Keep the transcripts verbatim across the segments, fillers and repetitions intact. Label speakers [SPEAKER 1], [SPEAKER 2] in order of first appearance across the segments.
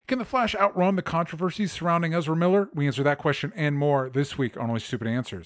[SPEAKER 1] Can The Flash outrun the controversies surrounding Ezra Miller? We answer that question and more this week on Only Stupid Answers.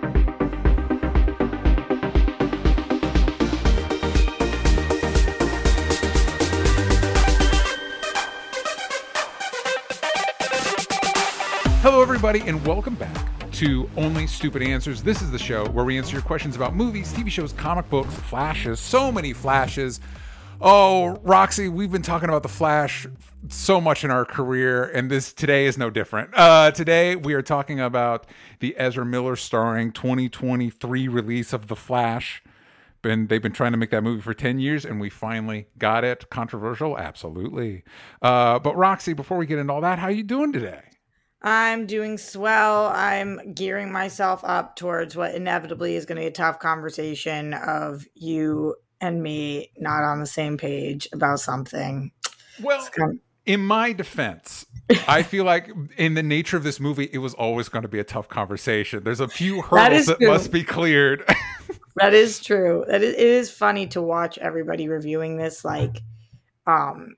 [SPEAKER 1] Hello, everybody, and welcome back to Only Stupid Answers. This is the show where we answer your questions about movies, T V shows, comic books, flashes, so many flashes. Oh, Roxy, we've been talking about the Flash so much in our career, and this today is no different. Uh, today, we are talking about the Ezra Miller starring twenty twenty-three release of The Flash. Been, they've been trying to make that movie for ten years, and we finally got it. Controversial? Absolutely. Uh, but Roxy, before we get into all that, how are you doing today?
[SPEAKER 2] I'm doing swell. I'm gearing myself up towards what inevitably is going to be a tough conversation of you and me not on the same page about something.
[SPEAKER 1] Well, kind of- in my defense, I feel like in the nature of this movie, it was always going to be a tough conversation. There's a few hurdles that, that must be cleared.
[SPEAKER 2] That is true. That is, it is funny to watch everybody reviewing this. Like, um,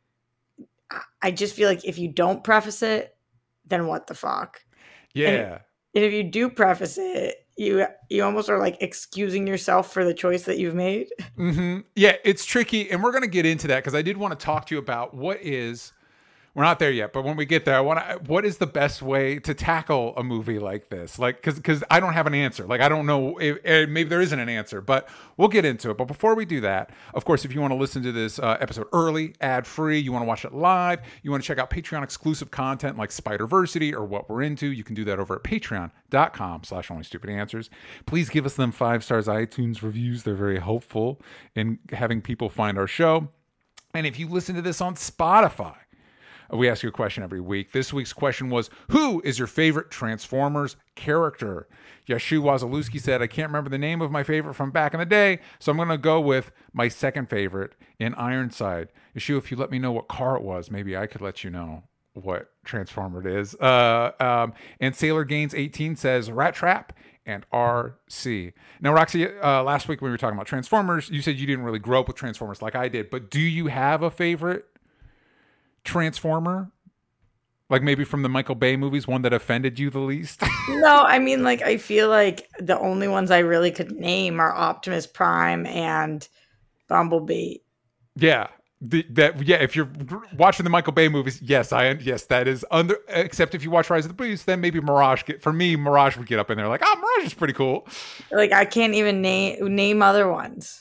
[SPEAKER 2] I just feel like if you don't preface it, then what the fuck?
[SPEAKER 1] Yeah.
[SPEAKER 2] And, and if you do preface it, you you almost are like excusing yourself for the choice that you've made.
[SPEAKER 1] Mm-hmm. Yeah, it's tricky. And we're going to get into that because I did want to talk to you about what is, we're not there yet, but when we get there, I want to, what is the best way to tackle a movie like this? Like, because because I don't have an answer. Like, I don't know, if, if, maybe there isn't an answer, but we'll get into it. But before we do that, of course, if you want to listen to this uh, episode early, ad-free, you want to watch it live, you want to check out Patreon-exclusive content like Spider-Versity or What We're Into, you can do that over at patreon.com slash only stupid answers. Please give us them five stars iTunes reviews. They're very helpful in having people find our show. And if you listen to this on Spotify, we ask you a question every week. This week's question was, who is your favorite Transformers character? Yashu Wazalewski said, I can't remember the name of my favorite from back in the day, so I'm going to go with my second favorite in Ironside. Yashu, if you let me know what car it was, maybe I could let you know what Transformer it is. Uh, um, and Sailor Gaines eighteen says, Rat Trap and R C. Now, Roxy, uh, last week when we were talking about Transformers, you said you didn't really grow up with Transformers like I did, but do you have a favorite Transformer, like maybe from the Michael Bay movies, one that offended you the least?
[SPEAKER 2] No, I mean, like, I feel like the only ones I really could name are Optimus Prime and Bumblebee.
[SPEAKER 1] Yeah, the, that yeah. If you're watching the Michael Bay movies, yes, I yes that is under. Except if you watch Rise of the Beasts, then maybe Mirage. Get, for me, Mirage would get up in there like, oh, Mirage is pretty cool.
[SPEAKER 2] Like, I can't even name name other ones.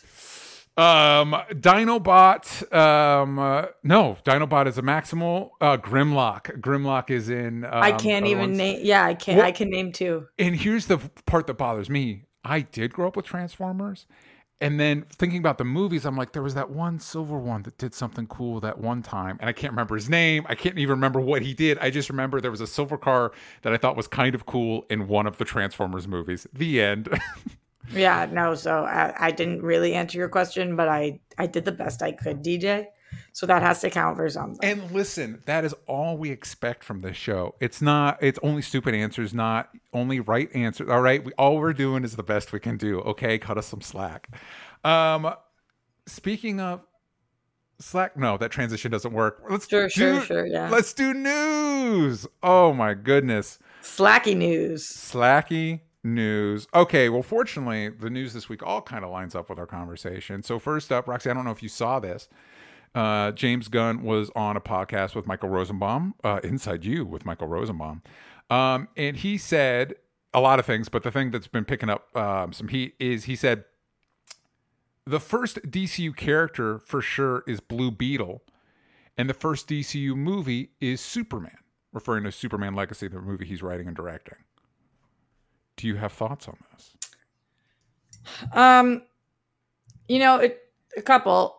[SPEAKER 1] Um, Dinobot. Um, uh, no, Dinobot is a Maximal. Uh, Grimlock. Grimlock is in. Um,
[SPEAKER 2] I can't even ones. name. Yeah, I can't. Well, I can name two.
[SPEAKER 1] And here's the part that bothers me. I did grow up with Transformers, and then thinking about the movies, I'm like, there was that one silver one that did something cool that one time, and I can't remember his name. I can't even remember what he did. I just remember there was a silver car that I thought was kind of cool in one of the Transformers movies. The end.
[SPEAKER 2] Yeah, no, so I, I didn't really answer your question, but I, I did the best I could, D J. So that has to count for something.
[SPEAKER 1] And listen, that is all we expect from this show. It's not, it's only stupid answers, not only right answers. All right, we all we're doing is the best we can do. Okay, cut us some slack. Um, speaking of slack, no, that transition doesn't work. Let's
[SPEAKER 2] sure,
[SPEAKER 1] do,
[SPEAKER 2] sure, sure, yeah.
[SPEAKER 1] Let's do news. Oh my goodness.
[SPEAKER 2] Slacky news.
[SPEAKER 1] Slacky news. Okay, well, fortunately, the news this week all kind of lines up with our conversation. So first up, Roxy, I don't know if you saw this. Uh, James Gunn was on a podcast with Michael Rosenbaum, uh, Inside You with Michael Rosenbaum. Um, and he said a lot of things, but the thing that's been picking up um, some heat is he said, the first D C U character for sure is Blue Beetle, and the first D C U movie is Superman, referring to Superman Legacy, the movie he's writing and directing. Do you have thoughts on this?
[SPEAKER 2] Um, you know, it, a couple.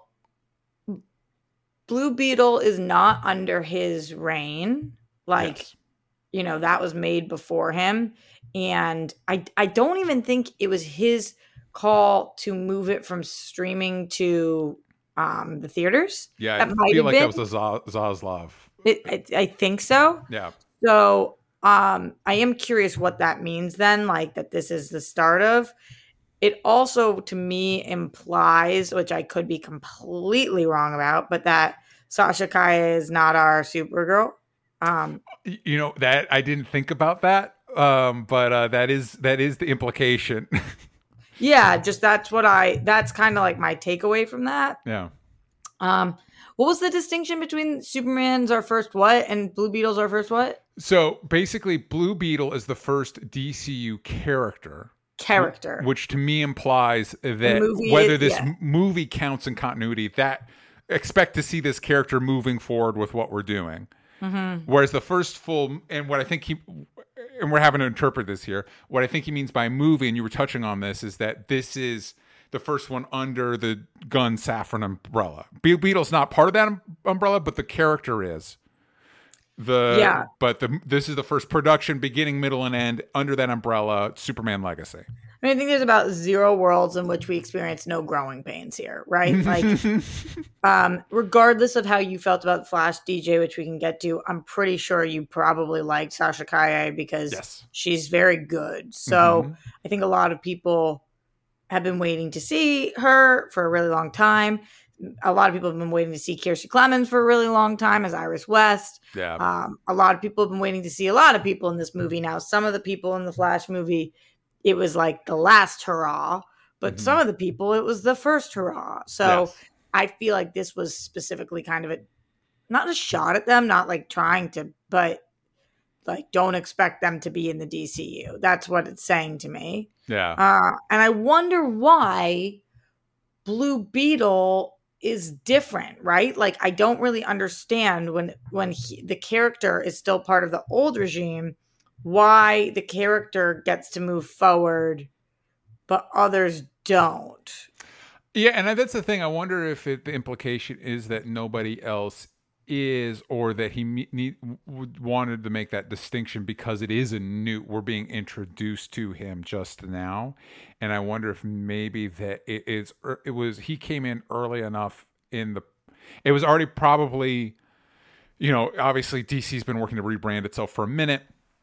[SPEAKER 2] Blue Beetle is not under his reign. Like, yes. You know, that was made before him. And I, I don't even think it was his call to move it from streaming to um, the theaters.
[SPEAKER 1] Yeah,
[SPEAKER 2] that
[SPEAKER 1] I feel like been. that was a Zaslav.
[SPEAKER 2] It, I, I think so.
[SPEAKER 1] Yeah.
[SPEAKER 2] So um, I am curious what that means then, like that this is the start of. It also, to me, implies, which I could be completely wrong about, but that Sasha Kaya is not our Supergirl. Um,
[SPEAKER 1] You know that I didn't think about that, um, but uh, that is that is the implication.
[SPEAKER 2] yeah, just that's what I. That's kind of like my takeaway from that.
[SPEAKER 1] Yeah.
[SPEAKER 2] Um, what was the distinction between Superman's our first what and Blue Beetle's our first what?
[SPEAKER 1] So basically, Blue Beetle is the first D C U character.
[SPEAKER 2] Character.
[SPEAKER 1] Which to me implies that
[SPEAKER 2] movie
[SPEAKER 1] whether
[SPEAKER 2] is-
[SPEAKER 1] this
[SPEAKER 2] yeah.
[SPEAKER 1] m- movie counts in continuity, that expect to see this character moving forward with what we're doing.
[SPEAKER 2] Mm-hmm.
[SPEAKER 1] Whereas the first full, and what I think he, and we're having to interpret this here, what I think he means by movie, and you were touching on this, is that this is the first one under the Gunn Safran umbrella. Be- Beetle's not part of that um- umbrella, but the character is. The
[SPEAKER 2] Yeah.
[SPEAKER 1] But the this is the first production, beginning, middle, and end under that umbrella, Superman Legacy.
[SPEAKER 2] I mean, I think there's about zero worlds in which we experience no growing pains here, right? Like, um, regardless of how you felt about Flash D J, which we can get to, I'm pretty sure you probably liked Sasha Kaye because
[SPEAKER 1] Yes.
[SPEAKER 2] she's very good. So
[SPEAKER 1] Mhm.
[SPEAKER 2] I think a lot of people have been waiting to see her for a really long time. A lot of people have been waiting to see Kiersey Clemens for a really long time as Iris West.
[SPEAKER 1] Yeah.
[SPEAKER 2] Um, a lot of people have been waiting to see a lot of people in this movie. Now, some of the people in the Flash movie, it was like the last hurrah, but
[SPEAKER 1] Mhm.
[SPEAKER 2] some of the people, it was the first hurrah. So
[SPEAKER 1] Yes.
[SPEAKER 2] I feel like this was specifically kind of a, not a shot at them, not like trying to, but like don't expect them to be in the D C U. That's what it's saying to me.
[SPEAKER 1] Yeah.
[SPEAKER 2] Uh, and I wonder why Blue Beetle is different, right? Like I don't really understand when when he, the character is still part of the old regime, why the character gets to move forward, but others don't.
[SPEAKER 1] Yeah, and that's the thing. I wonder if it, the implication is that nobody else is, or that he me- need, w- wanted to make that distinction because it is a new. We're being introduced to him just now, and I wonder if maybe that it is. It was he came in early enough in the. It was already probably, you know, obviously D C's been working to rebrand itself for a minute.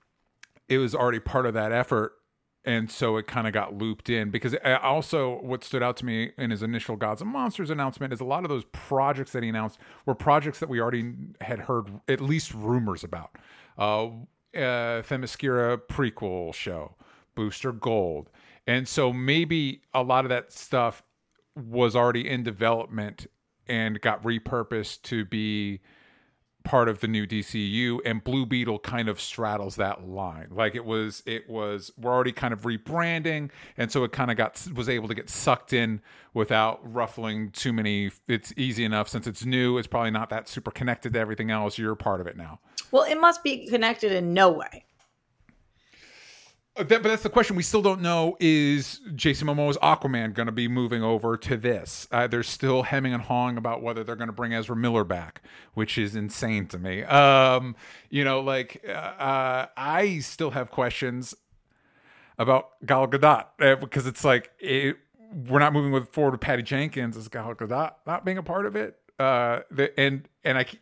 [SPEAKER 1] It was already part of that effort. And so it kind of got looped in because also what stood out to me in his initial Gods and Monsters announcement is a lot of those projects that he announced were projects that we already had heard at least rumors about. Uh, uh, Themyscira prequel show, Booster Gold. And so maybe a lot of that stuff was already in development and got repurposed to be part of the new D C U, and Blue Beetle kind of straddles that line. Like it was, it was, we're already kind of rebranding, and so it kind of got was able to get sucked in without ruffling too many. It's easy enough since it's new. It's probably not that super connected to everything else. You're part of it now.
[SPEAKER 2] Well, it must be connected in no way.
[SPEAKER 1] Uh, that, but that's the question. We still don't know, is Jason Momoa's Aquaman going to be moving over to this? Uh, they're still hemming and hawing about whether they're going to bring Ezra Miller back, which is insane to me. Um, you know, like uh, uh, I still have questions about Gal Gadot uh, because it's like it, we're not moving with forward with Patty Jenkins as Gal Gadot not being a part of it. Uh, the, and and I.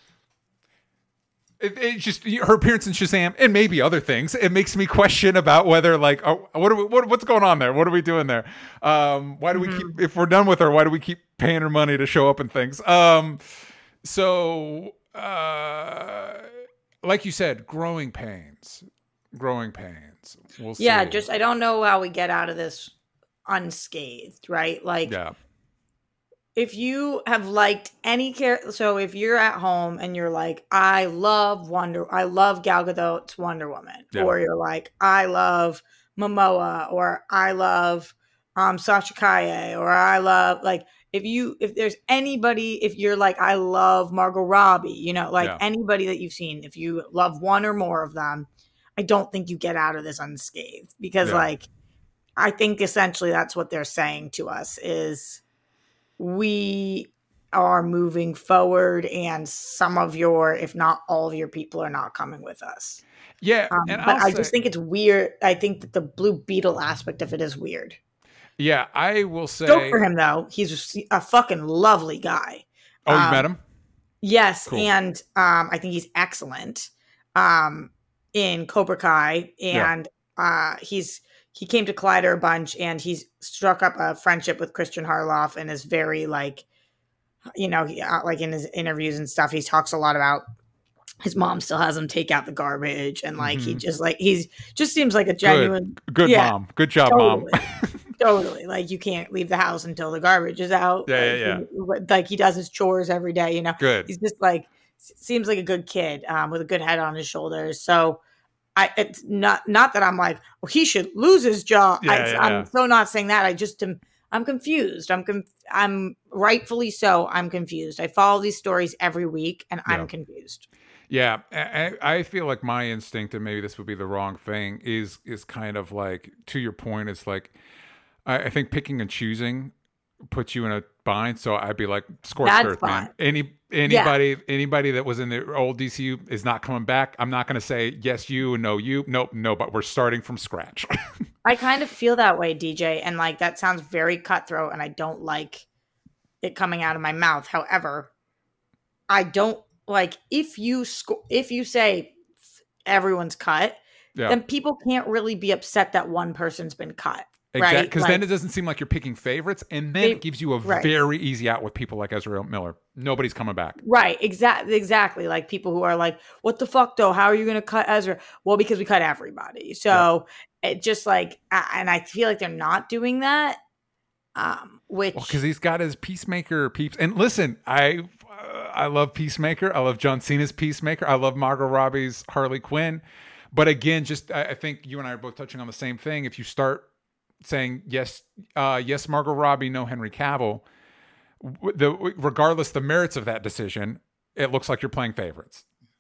[SPEAKER 1] It, it just her appearance in Shazam and maybe other things. It makes me question about whether like oh, what are we what, what's going on there? What are we doing there? Um, why do we
[SPEAKER 2] Mm-hmm.
[SPEAKER 1] keep if we're done with her? Why do we keep paying her money to show up and things? Um, so uh, like you said, growing pains, growing pains. We'll see.
[SPEAKER 2] Yeah, just I don't know how we get out of this unscathed, right? Like
[SPEAKER 1] yeah,
[SPEAKER 2] if you have liked any character, so if you're at home and you're like, I love Wonder, I love Gal Gadot's Wonder Woman,
[SPEAKER 1] Yeah.
[SPEAKER 2] or you're like, I love Momoa, or I love um, Sasha Kaye, or I love like if you if there's anybody, if you're like, I love Margot Robbie, you know, like
[SPEAKER 1] Yeah.
[SPEAKER 2] anybody that you've seen, if you love one or more of them, I don't think you get out of this unscathed because
[SPEAKER 1] Yeah.
[SPEAKER 2] like I think essentially that's what they're saying to us is we are moving forward and some of your, if not all of your people are not coming with us.
[SPEAKER 1] yeah.
[SPEAKER 2] Um,
[SPEAKER 1] and
[SPEAKER 2] but
[SPEAKER 1] I'll
[SPEAKER 2] I
[SPEAKER 1] say,
[SPEAKER 2] just think it's weird. I think that the Blue Beetle aspect of it is weird.
[SPEAKER 1] yeah, I will say.
[SPEAKER 2] Dope for him though. He's a fucking lovely guy.
[SPEAKER 1] Oh, you
[SPEAKER 2] Um,
[SPEAKER 1] met him?
[SPEAKER 2] Yes,
[SPEAKER 1] Cool.
[SPEAKER 2] and um, I think he's excellent um, in Cobra Kai, and uh, he's he came to Collider a bunch, and he's struck up a friendship with Christian Harloff, and is very like, you know, he, uh, like in his interviews and stuff, he talks a lot about his mom still has him take out the garbage, and like he
[SPEAKER 1] Mm-hmm.
[SPEAKER 2] just like he's just seems like a
[SPEAKER 1] Good.
[SPEAKER 2] genuine
[SPEAKER 1] Good
[SPEAKER 2] yeah,
[SPEAKER 1] mom. Good job,
[SPEAKER 2] totally.
[SPEAKER 1] mom.
[SPEAKER 2] Totally. Like you can't leave the house until the garbage is out.
[SPEAKER 1] Yeah,
[SPEAKER 2] Like,
[SPEAKER 1] yeah,
[SPEAKER 2] he, like he does his chores every day, you know.
[SPEAKER 1] Good.
[SPEAKER 2] He's just like seems like a good kid um, with a good head on his shoulders. So I it's not not that I'm like, well, he should lose his job.
[SPEAKER 1] Yeah,
[SPEAKER 2] I,
[SPEAKER 1] yeah,
[SPEAKER 2] I'm
[SPEAKER 1] yeah.
[SPEAKER 2] so not saying that. I just am I'm confused. I'm conf- I'm rightfully so. I'm confused. I follow these stories every week and
[SPEAKER 1] Yeah.
[SPEAKER 2] I'm confused.
[SPEAKER 1] Yeah, I, I feel like my instinct, and maybe this would be the wrong thing, is is kind of like, to your point, it's like I, I think picking and choosing puts you in a bind. So I'd be like, scorched
[SPEAKER 2] That's
[SPEAKER 1] earth, man.
[SPEAKER 2] fine.
[SPEAKER 1] Any anybody anybody that was in the old D C U is not coming back. I'm not going to say yes you and no you. Nope, no. But we're starting from scratch.
[SPEAKER 2] I kind of feel that way, D J, and like that sounds very cutthroat, and I don't like it coming out of my mouth. However, I don't like if you sco- if you say everyone's cut,
[SPEAKER 1] Yeah.
[SPEAKER 2] then people can't really be upset that one person's been cut,
[SPEAKER 1] Exactly,
[SPEAKER 2] right?
[SPEAKER 1] because
[SPEAKER 2] Like,
[SPEAKER 1] then it doesn't seem like you're picking favorites, and then
[SPEAKER 2] They-
[SPEAKER 1] it gives you a
[SPEAKER 2] right.
[SPEAKER 1] very easy out with people like Ezra Miller. Nobody's coming back.
[SPEAKER 2] right, exactly, exactly. Like people who are like, "What the fuck, though? How are you going to cut Ezra?" Well, because we cut everybody. So it just like, a- and I feel like they're not doing that. Um, which
[SPEAKER 1] Well, because he's got his Peacemaker peeps. And listen, I uh, I love Peacemaker. I love John Cena's Peacemaker. I love Margot Robbie's Harley Quinn. But again, just I, I think you and I are both touching on the same thing. If you start saying yes, uh, yes, Margot Robbie, no Henry Cavill, w- the regardless the merits of that decision, it looks like you're playing favorites.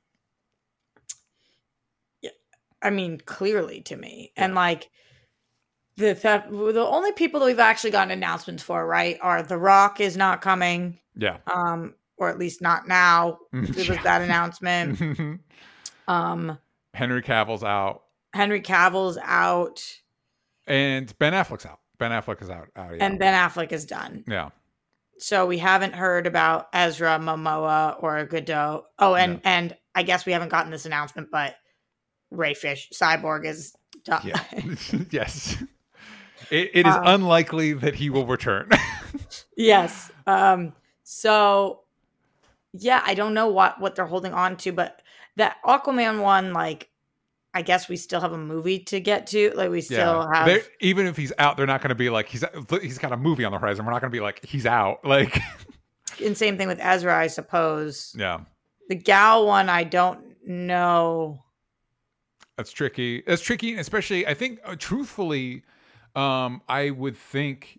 [SPEAKER 2] I mean, clearly to me. And like the th- the only people that we've actually gotten announcements for, right, are The Rock is not coming,
[SPEAKER 1] Yeah.
[SPEAKER 2] um, or at least not now. There was that announcement. Um,
[SPEAKER 1] Henry Cavill's out.
[SPEAKER 2] Henry Cavill's out,
[SPEAKER 1] And Ben Affleck's out. Ben Affleck is out. out yeah.
[SPEAKER 2] and Ben Affleck is done.
[SPEAKER 1] yeah.
[SPEAKER 2] So we haven't heard about Ezra, Momoa, or Godot. Oh, and
[SPEAKER 1] No.
[SPEAKER 2] and I guess we haven't gotten this announcement, but Ray Fish, Cyborg, is done.
[SPEAKER 1] Yeah. Yes. It, it is
[SPEAKER 2] Um,
[SPEAKER 1] unlikely that he will return.
[SPEAKER 2] Yes. Um, so yeah, I don't know what what they're holding on to, but that Aquaman one, like, I guess we still have a movie to get to. Like, we still
[SPEAKER 1] yeah.
[SPEAKER 2] have.
[SPEAKER 1] They're- even if he's out, they're not going to be like he's he's got a movie on the horizon. We're not going to be like he's out. Like,
[SPEAKER 2] And same thing with Ezra, I suppose.
[SPEAKER 1] yeah,
[SPEAKER 2] The Gal one, I don't know.
[SPEAKER 1] that's tricky. That's tricky, especially I think uh, truthfully, um, I would think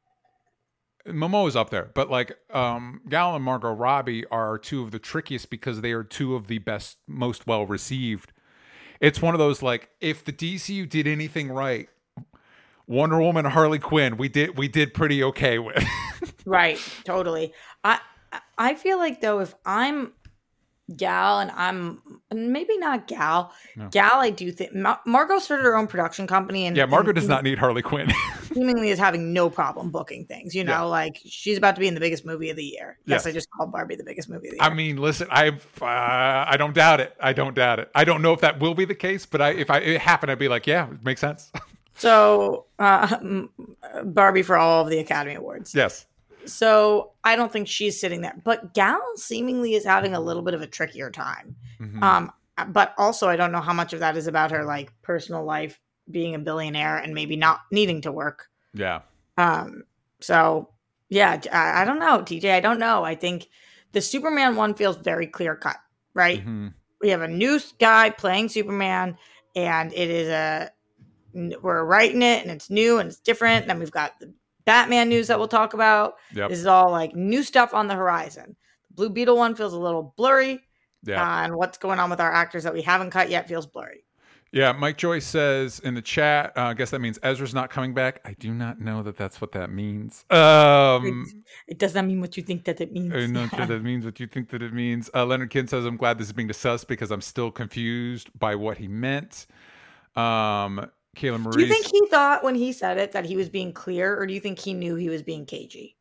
[SPEAKER 1] Momoa's up there, but like um, Gal and Margot Robbie are two of the trickiest because they are two of the best, most well received. It's one of those like if the D C U did anything right, Wonder Woman, Harley Quinn, we did we did pretty okay with.
[SPEAKER 2] Right, totally. I I feel like though, if I'm Gal and I'm maybe not Gal,
[SPEAKER 1] No.
[SPEAKER 2] Gal, I do think Mar- Margot started her own production company, and
[SPEAKER 1] Yeah, Margot
[SPEAKER 2] and
[SPEAKER 1] does not need Harley Quinn.
[SPEAKER 2] seemingly is having no problem booking things. You know,
[SPEAKER 1] Yeah.
[SPEAKER 2] like she's about to be in the biggest movie of the year. Yes,
[SPEAKER 1] Yes.
[SPEAKER 2] I just called Barbie the biggest movie of the year.
[SPEAKER 1] I mean, listen, I uh, I don't doubt it. I don't doubt it. I don't know if that will be the case, but I if I it happened, I'd be like, yeah, it makes sense.
[SPEAKER 2] So uh, Barbie for all of the Academy Awards.
[SPEAKER 1] Yes.
[SPEAKER 2] So I don't think she's sitting there, but Gal seemingly is having a little bit of a trickier time.
[SPEAKER 1] Mhm.
[SPEAKER 2] Um, but also I don't know how much of that is about her like personal life, being a billionaire and maybe not needing to work.
[SPEAKER 1] Yeah.
[SPEAKER 2] Um, so yeah, I, I don't know, T J. I don't know. I think the Superman one feels very clear cut, right?
[SPEAKER 1] Mhm.
[SPEAKER 2] We have a new guy playing Superman, and it is a we're writing it, and it's new and it's different. And then we've got the Batman news that we'll talk about.
[SPEAKER 1] Yep.
[SPEAKER 2] This is all like new stuff on the horizon. The Blue Beetle one feels a little blurry,
[SPEAKER 1] Yeah.
[SPEAKER 2] uh, and what's going on with our actors that we haven't cut yet feels blurry.
[SPEAKER 1] Yeah, Mike Joyce says in the chat, uh, I guess that means Ezra's not coming back. I do not know that that's what that means. Um,
[SPEAKER 2] It does not mean what you think that it means.
[SPEAKER 1] I'm not sure that means what you think that it means. Uh, Leonard Kidd says, I'm glad this is being discussed because I'm still confused by what he meant. Um, Kayla Marie.
[SPEAKER 2] Do you think he thought when he said it that he was being clear, or do you think he knew he was being cagey?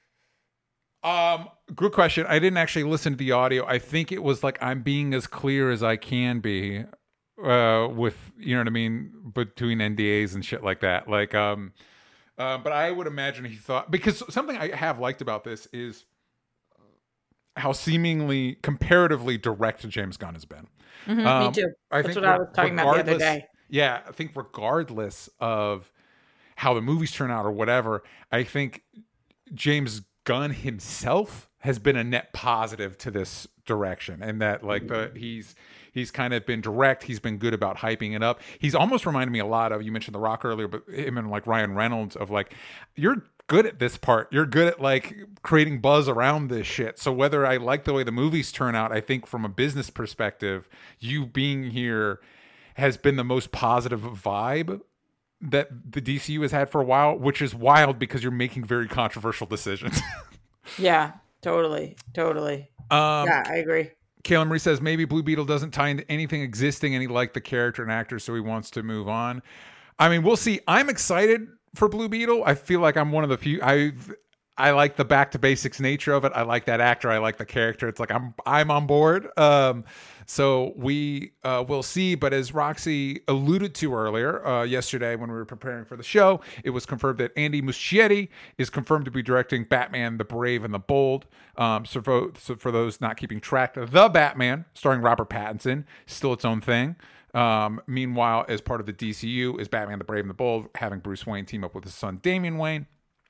[SPEAKER 1] Um, good question. I didn't actually listen to the audio. I think it was like I'm being as clear as I can be, uh, with you know what I mean, between N D As and shit like that. Like, um, uh, but I would imagine he thought because something I have liked about this is how seemingly comparatively direct James Gunn has been.
[SPEAKER 2] Mm-hmm,
[SPEAKER 1] um,
[SPEAKER 2] me too.
[SPEAKER 1] I
[SPEAKER 2] That's
[SPEAKER 1] think
[SPEAKER 2] what I was talking about the other day.
[SPEAKER 1] Yeah, I think regardless of how the movies turn out or whatever, I think James Gunn himself has been a net positive to this direction, and that like the he's he's kind of been direct. He's been good about hyping it up. He's almost reminded me a lot of, you mentioned The Rock earlier, but him and like Ryan Reynolds, of like, you're good at this part. You're good at like creating buzz around this shit. So whether I like the way the movies turn out, I think from a business perspective, you being here has been the most positive vibe that the D C U has had for a while, which is wild because you're making very controversial decisions.
[SPEAKER 2] Yeah, totally. Totally.
[SPEAKER 1] Um,
[SPEAKER 2] yeah, I agree.
[SPEAKER 1] Kayla Marie says maybe Blue Beetle doesn't tie into anything existing and he liked the character and actor, so he wants to move on. I mean, we'll see. I'm excited for Blue Beetle. I feel like I'm one of the few. I I like the back to basics nature of it. I like that actor. I like the character. It's like I'm I'm on board. Um, so we uh, will see. But as Roxy alluded to earlier, uh, yesterday when we were preparing for the show, it was confirmed that Andy Muschietti is confirmed to be directing Batman: The Brave and the Bold. Um, so, for, so for those not keeping track, The Batman, starring Robert Pattinson, still its own thing. Um, meanwhile, as part of the D C U, is Batman: The Brave and the Bold, having Bruce Wayne team up with his son Damian Wayne.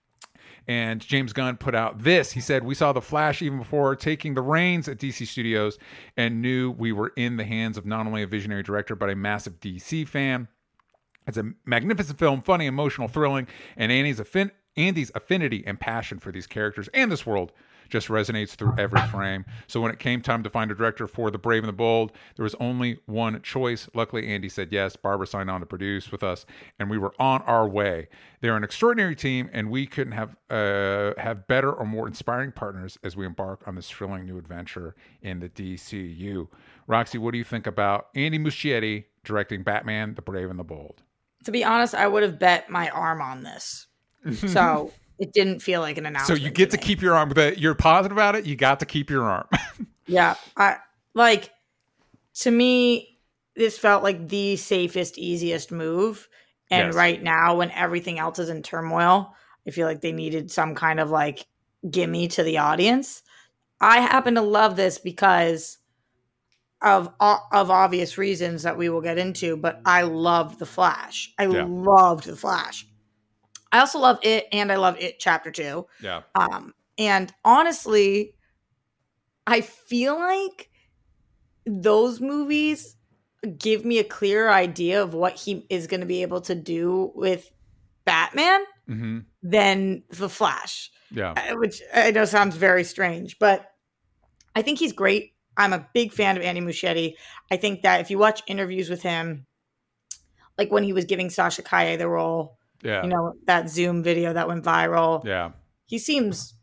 [SPEAKER 1] And James Gunn put out this. He said, "We saw The Flash even before taking the reins at D C Studios and knew we were in the hands of not only a visionary director, but a massive D C fan. It's a magnificent film, funny, emotional, thrilling, and Andy's, affin- Andy's affinity and passion for these characters and this world just resonates through every frame. So when it came time to find a director for The Brave and the Bold, there was only one choice. Luckily, Andy said yes. Barbara signed on to produce with us, and we were on our way. They're an extraordinary team, and we couldn't have uh, have better or more inspiring partners as we embark on this thrilling new adventure in the D C U." Roxy, what do you think about Andy Muschietti directing Batman: The Brave and the Bold?
[SPEAKER 2] To be honest, I would have bet my arm on this. So it didn't feel like an announcement.
[SPEAKER 1] So you get to, to keep your arm. But you're positive about it. You got to keep your arm.
[SPEAKER 2] Yeah. I like, to me, this felt like the safest, easiest move. And
[SPEAKER 1] Yes.
[SPEAKER 2] right now, when everything else is in turmoil, I feel like they needed some kind of like gimme to the audience. I happen to love this because of of obvious reasons that we will get into, but I loved The Flash. I
[SPEAKER 1] Yeah.
[SPEAKER 2] loved The Flash. I also love It, and I love It Chapter Two.
[SPEAKER 1] Yeah.
[SPEAKER 2] Um, and honestly, I feel like those movies give me a clearer idea of what he is going to be able to do with Batman
[SPEAKER 1] Mm-hmm.
[SPEAKER 2] than The Flash.
[SPEAKER 1] Yeah.
[SPEAKER 2] Uh, Which I know sounds very strange, but I think he's great. I'm a big fan of Andy Muschietti. I think that if you watch interviews with him, like when he was giving Sasha Kaye the role,
[SPEAKER 1] Yeah.
[SPEAKER 2] you know, that Zoom video that went viral,
[SPEAKER 1] Yeah.
[SPEAKER 2] he seems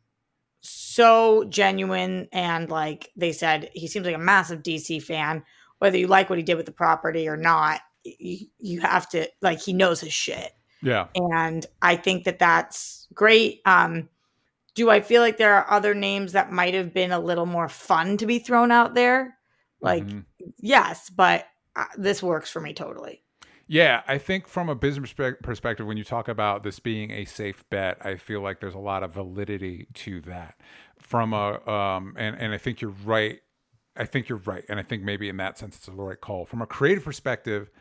[SPEAKER 2] so genuine. And like they said, he seems like a massive D C fan. Whether you like what he did with the property or not, you, you have to, like, he knows his shit.
[SPEAKER 1] Yeah.
[SPEAKER 2] And I think that that's great. Um, do I feel like there are other names that might have been a little more fun to be thrown out there? Like,
[SPEAKER 1] Mhm.
[SPEAKER 2] yes, but uh, this works for me totally.
[SPEAKER 1] Yeah, I think from a business perspe- perspective, when you talk about this being a safe bet, I feel like there's a lot of validity to that. From a, um, and and I think you're right. I think you're right, and I think maybe in that sense it's the right call. From a creative perspective,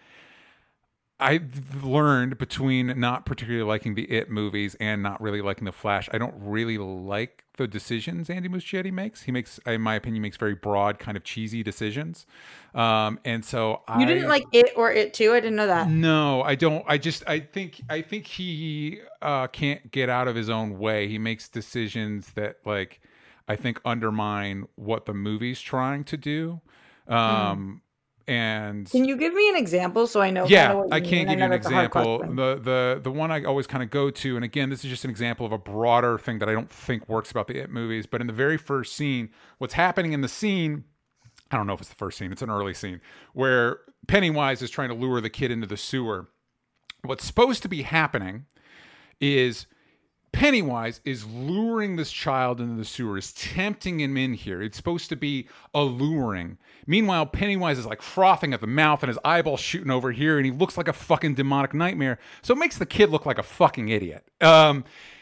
[SPEAKER 1] I've learned between not particularly liking the It movies and not really liking The Flash, I don't really like the decisions Andy Muschietti makes. He makes, in my opinion, makes very broad, kind of cheesy decisions. Um, and so
[SPEAKER 2] You
[SPEAKER 1] I
[SPEAKER 2] didn't like It or It Too? I didn't know that.
[SPEAKER 1] No, I don't. I just I think I think he uh, can't get out of his own way. He makes decisions that like I think undermine what the movie's trying to do. Um, And
[SPEAKER 2] Can you give me an example so I know?
[SPEAKER 1] yeah,
[SPEAKER 2] kinda what
[SPEAKER 1] I
[SPEAKER 2] you
[SPEAKER 1] can't
[SPEAKER 2] mean?
[SPEAKER 1] give
[SPEAKER 2] know
[SPEAKER 1] you an
[SPEAKER 2] that's a hard
[SPEAKER 1] example.
[SPEAKER 2] question.
[SPEAKER 1] The the the one I always kind of go to, and again, this is just an example of a broader thing that I don't think works about the It movies. But in the very first scene, what's happening in the scene, I don't know if it's the first scene, it's an early scene, where Pennywise is trying to lure the kid into the sewer. What's supposed to be happening is Pennywise is luring this child into the sewer, is tempting him in here. It's supposed to be alluring. Meanwhile, Pennywise is like frothing at the mouth and his eyeballs shooting over here, and he looks like a fucking demonic nightmare. So it makes the kid look like a fucking idiot. Um,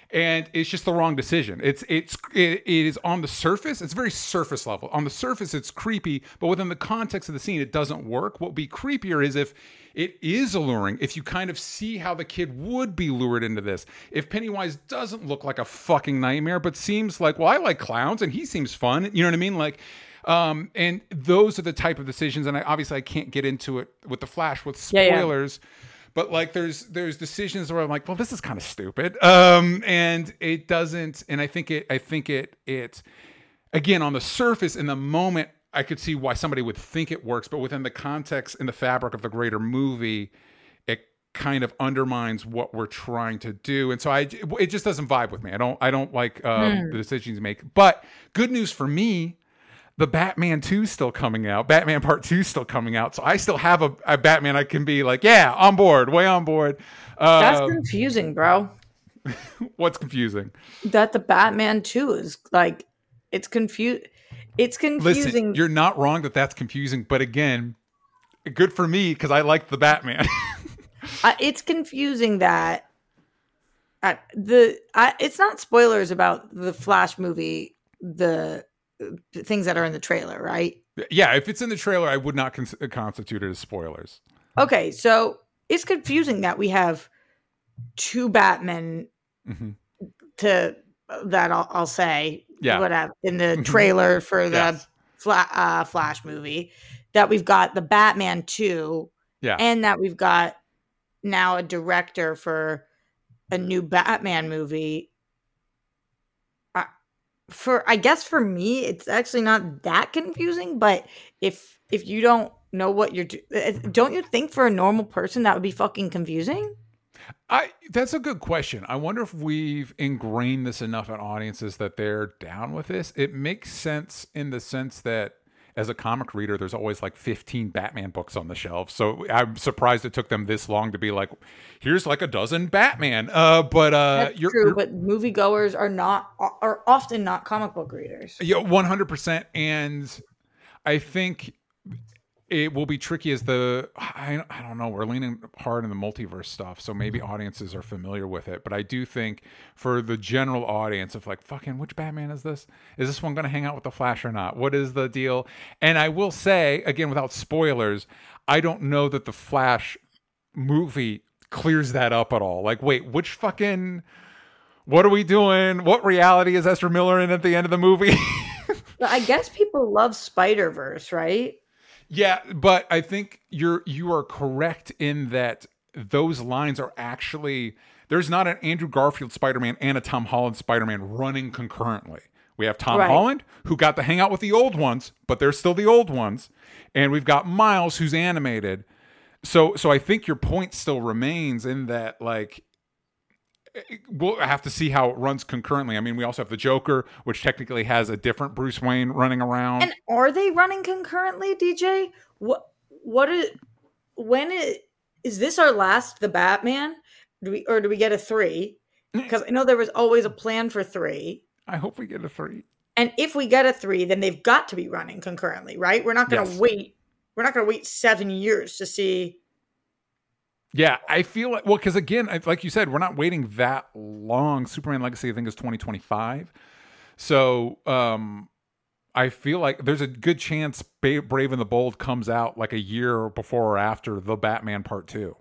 [SPEAKER 1] and it's just the wrong decision. It's it's it, it is on the surface. It's very surface level. On the surface, it's creepy, but within the context of the scene, it doesn't work. What would be creepier is if it is alluring. If you kind of see how the kid would be lured into this. If Pennywise doesn't look like a fucking nightmare, but seems like, well, I like clowns and he seems fun. You know what I mean? Like, um, and those are the type of decisions. And I obviously I can't get into it with the Flash with spoilers. Yeah, yeah. But like there's there's decisions where I'm like, well, this is kind of stupid. Um, and it doesn't, and I think it I think it it again on the surface in the moment I could see why somebody would think it works, but within the context and the fabric of the greater movie, it kind of undermines what we're trying to do. And so I it just doesn't vibe with me. I don't I don't like um, mm. the decisions you make. But good news for me, the Batman two is still coming out. Batman Part two is still coming out. So I still have a, a Batman I can be like, yeah, on board, way on board. Uh,
[SPEAKER 2] That's confusing, bro.
[SPEAKER 1] What's confusing?
[SPEAKER 2] That the Batman two is like, it's confused. It's confusing.
[SPEAKER 1] Listen, you're not wrong that that's confusing. But again, good for me because I like the Batman.
[SPEAKER 2] uh, it's confusing that uh, the I, it's not spoilers about the Flash movie, the things that are in the trailer, right?
[SPEAKER 1] Yeah, if it's in the trailer, I would not con- constitute it as spoilers.
[SPEAKER 2] Okay, so it's confusing that we have two Batmen mm-hmm. to that I'll, I'll say, yeah, whatever in the trailer for the yes. Fla- uh, Flash movie. That we've got the Batman two,
[SPEAKER 1] yeah,
[SPEAKER 2] and that we've got now a director for a new Batman movie. For I guess for me, it's actually not that confusing. But if if you don't know what you're doing, don't you think for a normal person that would be fucking confusing?
[SPEAKER 1] I that's a good question. I wonder if we've ingrained this enough in audiences that they're down with this. It makes sense in the sense that as a comic reader, there's always like fifteen Batman books on the shelf. So I'm surprised it took them this long to be like, here's like a dozen Batman. Uh, but uh,
[SPEAKER 2] That's you're, true. You're, but moviegoers are not are often not comic book readers.
[SPEAKER 1] Yeah, one hundred percent. And I think it will be tricky as the I, I don't know, we're leaning hard in the multiverse stuff, so maybe audiences are familiar with it, but I do think for the general audience of like, fucking which Batman is this is this one going to hang out with the Flash or not, what is the deal? And I will say again, without spoilers, I don't know that the Flash movie clears that up at all. Like, wait, which fucking what are we doing? What reality is Ezra Miller in at the end of the movie?
[SPEAKER 2] I guess people love Spider-Verse, right?
[SPEAKER 1] Yeah, but I think you're you are correct in that those lines are actually there's not an Andrew Garfield Spider-Man and a Tom Holland Spider-Man running concurrently. We have Tom right. Holland, who got to hang out with the old ones, but they're still the old ones, and we've got Miles, who's animated. So, so I think your point still remains in that, like, we'll have to see how it runs concurrently. I mean, we also have the Joker, which technically has a different Bruce Wayne running around.
[SPEAKER 2] And are they running concurrently, D J? What? What is? When is? Is this our last The Batman? Do we or do we get a three? Because I know there was always a plan for three.
[SPEAKER 1] I hope we get a three.
[SPEAKER 2] And if we get a three, then they've got to be running concurrently, right? We're not going to yes. wait. We're not going to wait seven years to see.
[SPEAKER 1] Yeah, I feel like, well, because again, like you said, we're not waiting that long. Superman Legacy, I think, is twenty twenty-five. So um, I feel like there's a good chance Brave and the Bold comes out like a year before or after The Batman Part two.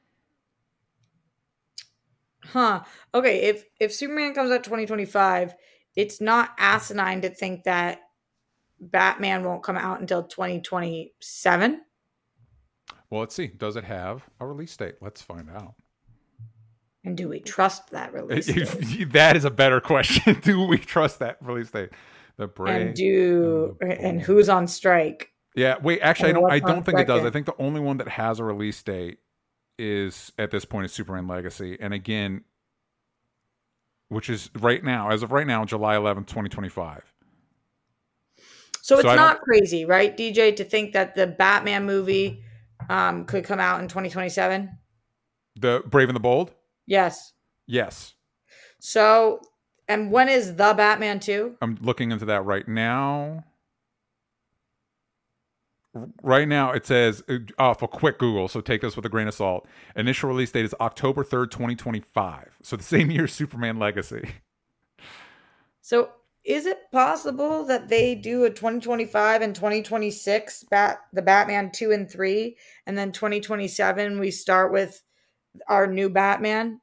[SPEAKER 2] Huh. Okay, if, if Superman comes out twenty twenty-five, it's not asinine to think that Batman won't come out until twenty twenty-seven.
[SPEAKER 1] Well, let's see. Does it have a release date? Let's find out.
[SPEAKER 2] And do we trust that release date?
[SPEAKER 1] That is a better question. Do we trust that release date? The Brave
[SPEAKER 2] and do and, and who's on strike?
[SPEAKER 1] Yeah. Wait. Actually, I don't. I don't think it does. I think the only one that has a release date is at this point is Superman Legacy, and again, which is right now, as of right now, July eleventh, twenty twenty-five.
[SPEAKER 2] So it's so not crazy, right, D J, to think that the Batman movie um, could come out in twenty twenty-seven?
[SPEAKER 1] The Brave and the Bold?
[SPEAKER 2] Yes.
[SPEAKER 1] Yes.
[SPEAKER 2] So, and when is The Batman two?
[SPEAKER 1] I'm looking into that right now. right now it says uh, off a quick Google, so take this with a grain of salt. Initial release date is October third, twenty twenty-five. So the same year as Superman Legacy.
[SPEAKER 2] So is it possible that they do a twenty twenty-five and twenty twenty-six bat the Batman two and three, and then twenty twenty-seven we start with our new Batman?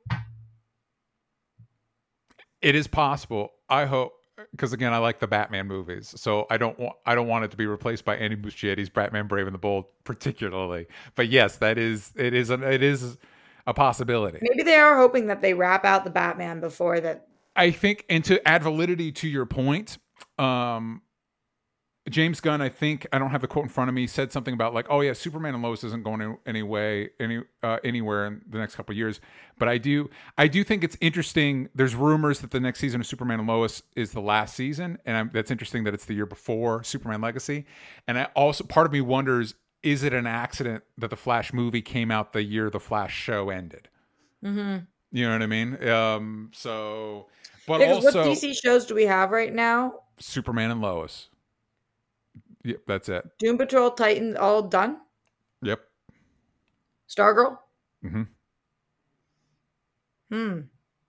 [SPEAKER 1] It is possible. I hope, because again, I like the Batman movies, so I don't want I don't want it to be replaced by Andy Muschietti's Batman Brave and the Bold, particularly. But yes, that is it is a, it is a possibility.
[SPEAKER 2] Maybe they are hoping that they wrap out the Batman before that.
[SPEAKER 1] I think, and to add validity to your point, um, James Gunn, I think, I don't have the quote in front of me, said something about like, oh yeah, Superman and Lois isn't going any way, any uh, anywhere in the next couple of years. But I do, I do think it's interesting. There's rumors that the next season of Superman and Lois is the last season, and I'm, that's interesting that it's the year before Superman Legacy. And I also, part of me wonders, is it an accident that the Flash movie came out the year the Flash show ended?
[SPEAKER 2] Mm-hmm.
[SPEAKER 1] You know what I mean? Um, so, but
[SPEAKER 2] yeah,
[SPEAKER 1] also,
[SPEAKER 2] what D C shows do we have right now?
[SPEAKER 1] Superman and Lois. Yep, that's it.
[SPEAKER 2] Doom Patrol, Titan, all done?
[SPEAKER 1] Yep.
[SPEAKER 2] Stargirl?
[SPEAKER 1] Mm-hmm.
[SPEAKER 2] Hmm.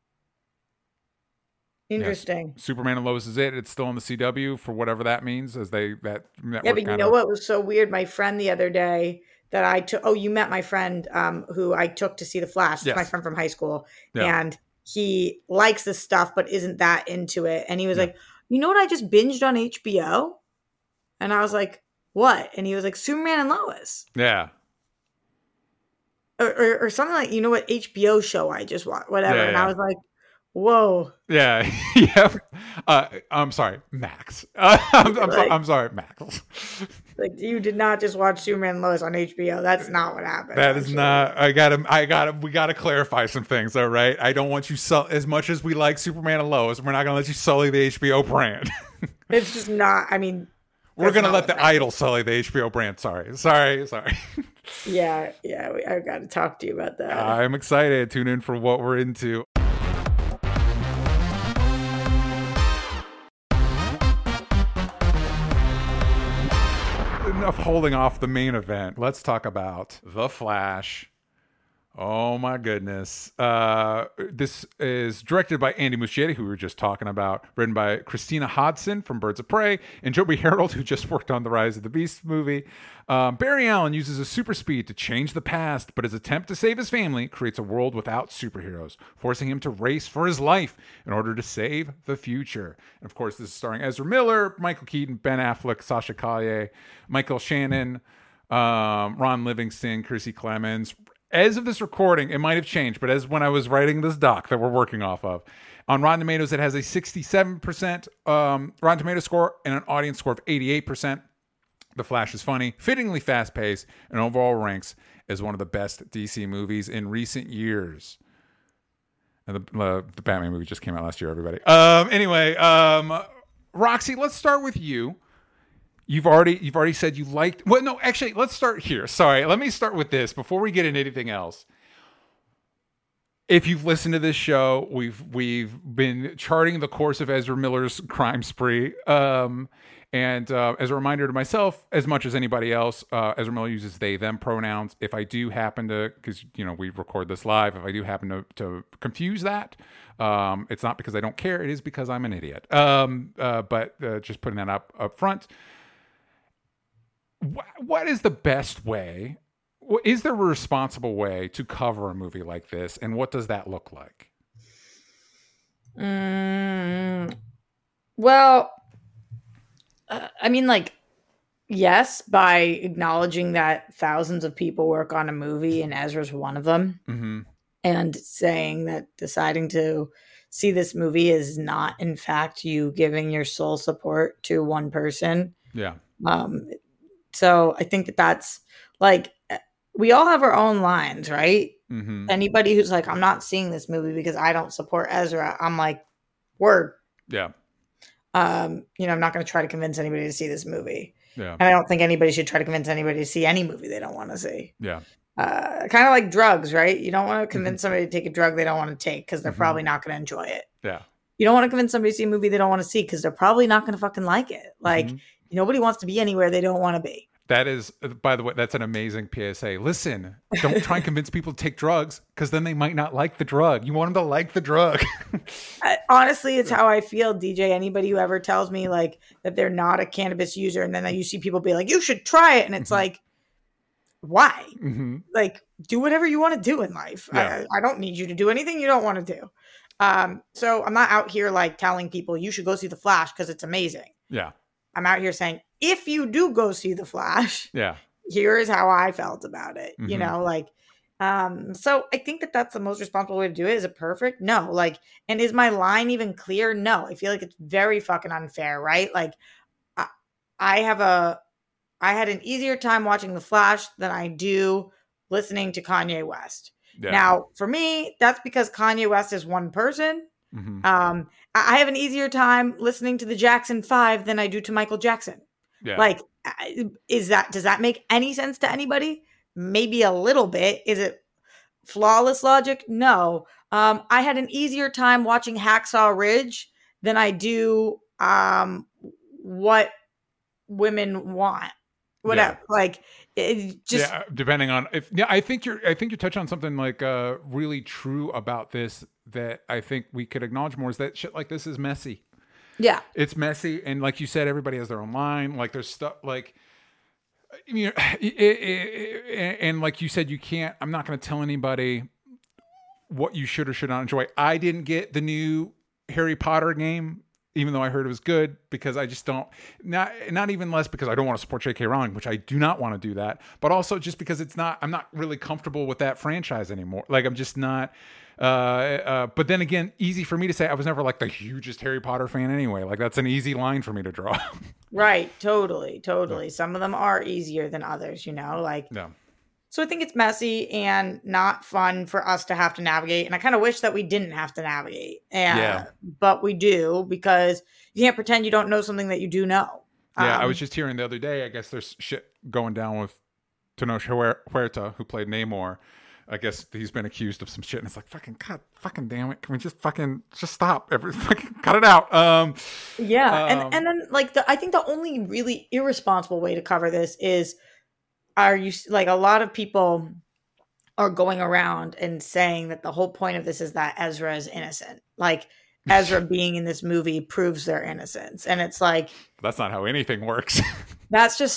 [SPEAKER 2] Interesting.
[SPEAKER 1] Yes. Superman and Lois is it. It's still on the C W for whatever that means, as they that network.
[SPEAKER 2] Yeah, but you
[SPEAKER 1] kinda...
[SPEAKER 2] know what was so weird? My friend the other day that I took. Oh, you met my friend um, who I took to see The Flash.
[SPEAKER 1] Yes.
[SPEAKER 2] My friend from high school,
[SPEAKER 1] yeah.
[SPEAKER 2] and he likes this stuff, but isn't that into it. And he was yeah. like, "You know what? I just binged on H B O." And I was like, what? And he was like, Superman and Lois.
[SPEAKER 1] Yeah.
[SPEAKER 2] Or, or, or something like, you know what, H B O show I just watched, whatever. Yeah, and yeah. I was like, whoa.
[SPEAKER 1] Yeah. yeah. Uh, I'm sorry, Max. Uh, I'm, I'm, like, so, I'm sorry, Max.
[SPEAKER 2] Like, you did not just watch Superman and Lois on H B O. That's not what happened.
[SPEAKER 1] That actually. is not, I gotta, I gotta, we gotta clarify some things, all right? I don't want you, su- as much as we like Superman and Lois, we're not gonna let you sully the H B O brand.
[SPEAKER 2] It's just not, I mean,
[SPEAKER 1] we're going to let the idol sully the H B O brand. Sorry. Sorry. Sorry.
[SPEAKER 2] Yeah. Yeah. We, I've got to talk to you about that.
[SPEAKER 1] I'm excited. Tune in for what we're into. Enough holding off the main event. Let's talk about The Flash. Oh my goodness. Uh, this is directed by Andy Muschietti, who we were just talking about, written by Christina Hodson from Birds of Prey, and Joby Harold, who just worked on the Rise of the Beast movie. Um, Barry Allen uses his super speed to change the past, but his attempt to save his family creates a world without superheroes, forcing him to race for his life in order to save the future. And of course, this is starring Ezra Miller, Michael Keaton, Ben Affleck, Sasha Calle, Michael Shannon, um, Ron Livingston, Chrissy Clemens. As of this recording, it might have changed, but as when I was writing this doc that we're working off of, on Rotten Tomatoes, it has a sixty-seven percent um, Rotten Tomatoes score and an audience score of eighty-eight percent. The Flash is funny, fittingly fast-paced, and overall ranks as one of the best D C movies in recent years. And the, uh, the Batman movie just came out last year, everybody. Um, anyway, um, Roxy, let's start with you. You've already you've already said you liked. Well, no, actually, let's start here. Sorry, let me start with this before we get into anything else. If you've listened to this show, we've we've been charting the course of Ezra Miller's crime spree. Um, and uh, as a reminder to myself, as much as anybody else, uh, Ezra Miller uses they them pronouns. If I do happen to, because you know we record this live, if I do happen to to confuse that, um, it's not because I don't care. It is because I'm an idiot. Um, uh, but uh, just putting that up up front. What is the best way? Is there a responsible way to cover a movie like this? And what does that look like?
[SPEAKER 2] Mm, well, uh, I mean, like, yes, by acknowledging that thousands of people work on a movie and Ezra's one of them. Mm-hmm. And saying that deciding to see this movie is not, in fact, you giving your sole support to one person.
[SPEAKER 1] Yeah.
[SPEAKER 2] Um, So I think that that's like, we all have our own lines, right? Mm-hmm. Anybody who's like, I'm not seeing this movie because I don't support Ezra. I'm like, word.
[SPEAKER 1] Yeah.
[SPEAKER 2] Um, you know, I'm not going to try to convince anybody to see this movie.
[SPEAKER 1] Yeah.
[SPEAKER 2] And I don't think anybody should try to convince anybody to see any movie they don't want to see.
[SPEAKER 1] Yeah.
[SPEAKER 2] Uh, kind of like drugs, right? You don't want to convince mm-hmm. somebody to take a drug they don't want to take because they're mm-hmm. probably not going to enjoy it.
[SPEAKER 1] Yeah.
[SPEAKER 2] You don't want to convince somebody to see a movie they don't want to see because they're probably not going to fucking like it. Like, mm-hmm. nobody wants to be anywhere they don't want to be.
[SPEAKER 1] That is, by the way, that's an amazing P S A. Listen, don't try and convince people to take drugs because then they might not like the drug. You want them to like the drug.
[SPEAKER 2] I, honestly, it's how I feel, D J. Anybody who ever tells me like that they're not a cannabis user, and then you see people be like, "You should try it," and it's mm-hmm. like, why? Mm-hmm. Like, do whatever you want to do in life. Yeah. I, I don't need you to do anything you don't want to do. Um, so I'm not out here like telling people you should go see The Flash because it's amazing.
[SPEAKER 1] Yeah.
[SPEAKER 2] I'm out here saying, if you do go see The Flash,
[SPEAKER 1] yeah,
[SPEAKER 2] here is how I felt about it. Mm-hmm. You know, like, um, so I think that that's the most responsible way to do it. Is it perfect? No. Like, and is my line even clear? No. I feel like it's very fucking unfair, right? Like, I, I have a, I had an easier time watching The Flash than I do listening to Kanye West. Yeah. Now, for me, that's because Kanye West is one person. Mm-hmm. Um, I have an easier time listening to the Jackson Five than I do to Michael Jackson.
[SPEAKER 1] Yeah.
[SPEAKER 2] Like, is that, does that make any sense to anybody? Maybe a little bit. Is it flawless logic? No. Um, I had an easier time watching Hacksaw Ridge than I do um, What Women Want. Whatever. Yeah. Like, it just
[SPEAKER 1] yeah, depending on if yeah, I think you're I think you touch on something like uh really true about this that I think we could acknowledge more is that shit like this is messy.
[SPEAKER 2] Yeah.
[SPEAKER 1] It's messy, and like you said, everybody has their own line. Like there's stuff like you know, it, it, it, and like you said, you can't. I'm not going to tell anybody what you should or should not enjoy. I didn't get the new Harry Potter game, even though I heard it was good, because I just don't, not not even less because I don't want to support J K Rowling, which I do not want to do that, but also just because it's not, I'm not really comfortable with that franchise anymore. Like I'm just not, uh, uh, but then again, easy for me to say, I was never like the hugest Harry Potter fan anyway. Like that's an easy line for me to draw.
[SPEAKER 2] Right. Totally. Totally. Yeah. Some of them are easier than others, you know, like,
[SPEAKER 1] yeah.
[SPEAKER 2] So I think it's messy and not fun for us to have to navigate. And I kind of wish that we didn't have to navigate. And,
[SPEAKER 1] yeah.
[SPEAKER 2] But we do, because you can't pretend you don't know something that you do know.
[SPEAKER 1] Yeah,
[SPEAKER 2] um,
[SPEAKER 1] I was just hearing the other day, I guess there's shit going down with Tenoch Huerta, who played Namor. I guess he's been accused of some shit. And it's like, fucking, God, fucking damn it. Can we just fucking, just stop? Every, fucking cut it out. Um,
[SPEAKER 2] yeah.
[SPEAKER 1] Um,
[SPEAKER 2] and, and then, like, the, I think the only really irresponsible way to cover this is, are you like a lot of people are going around and saying that the whole point of this is that Ezra is innocent. Like Ezra being in this movie proves their innocence. And it's like,
[SPEAKER 1] that's not how anything works.
[SPEAKER 2] That's just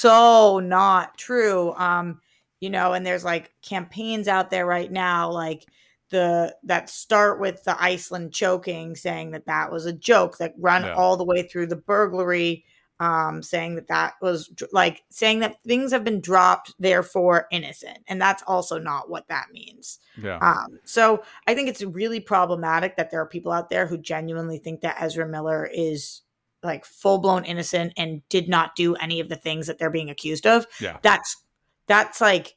[SPEAKER 2] so not true. Um, you know, and there's like campaigns out there right now, like the, that start with the Iceland choking, saying that that was a joke, that run yeah. all the way through the burglary. Um, saying that that was like saying that things have been dropped, therefore innocent. And that's also not what that means.
[SPEAKER 1] Yeah.
[SPEAKER 2] Um, so I think it's really problematic that there are people out there who genuinely think that Ezra Miller is like full blown innocent and did not do any of the things that they're being accused of.
[SPEAKER 1] Yeah.
[SPEAKER 2] That's, that's like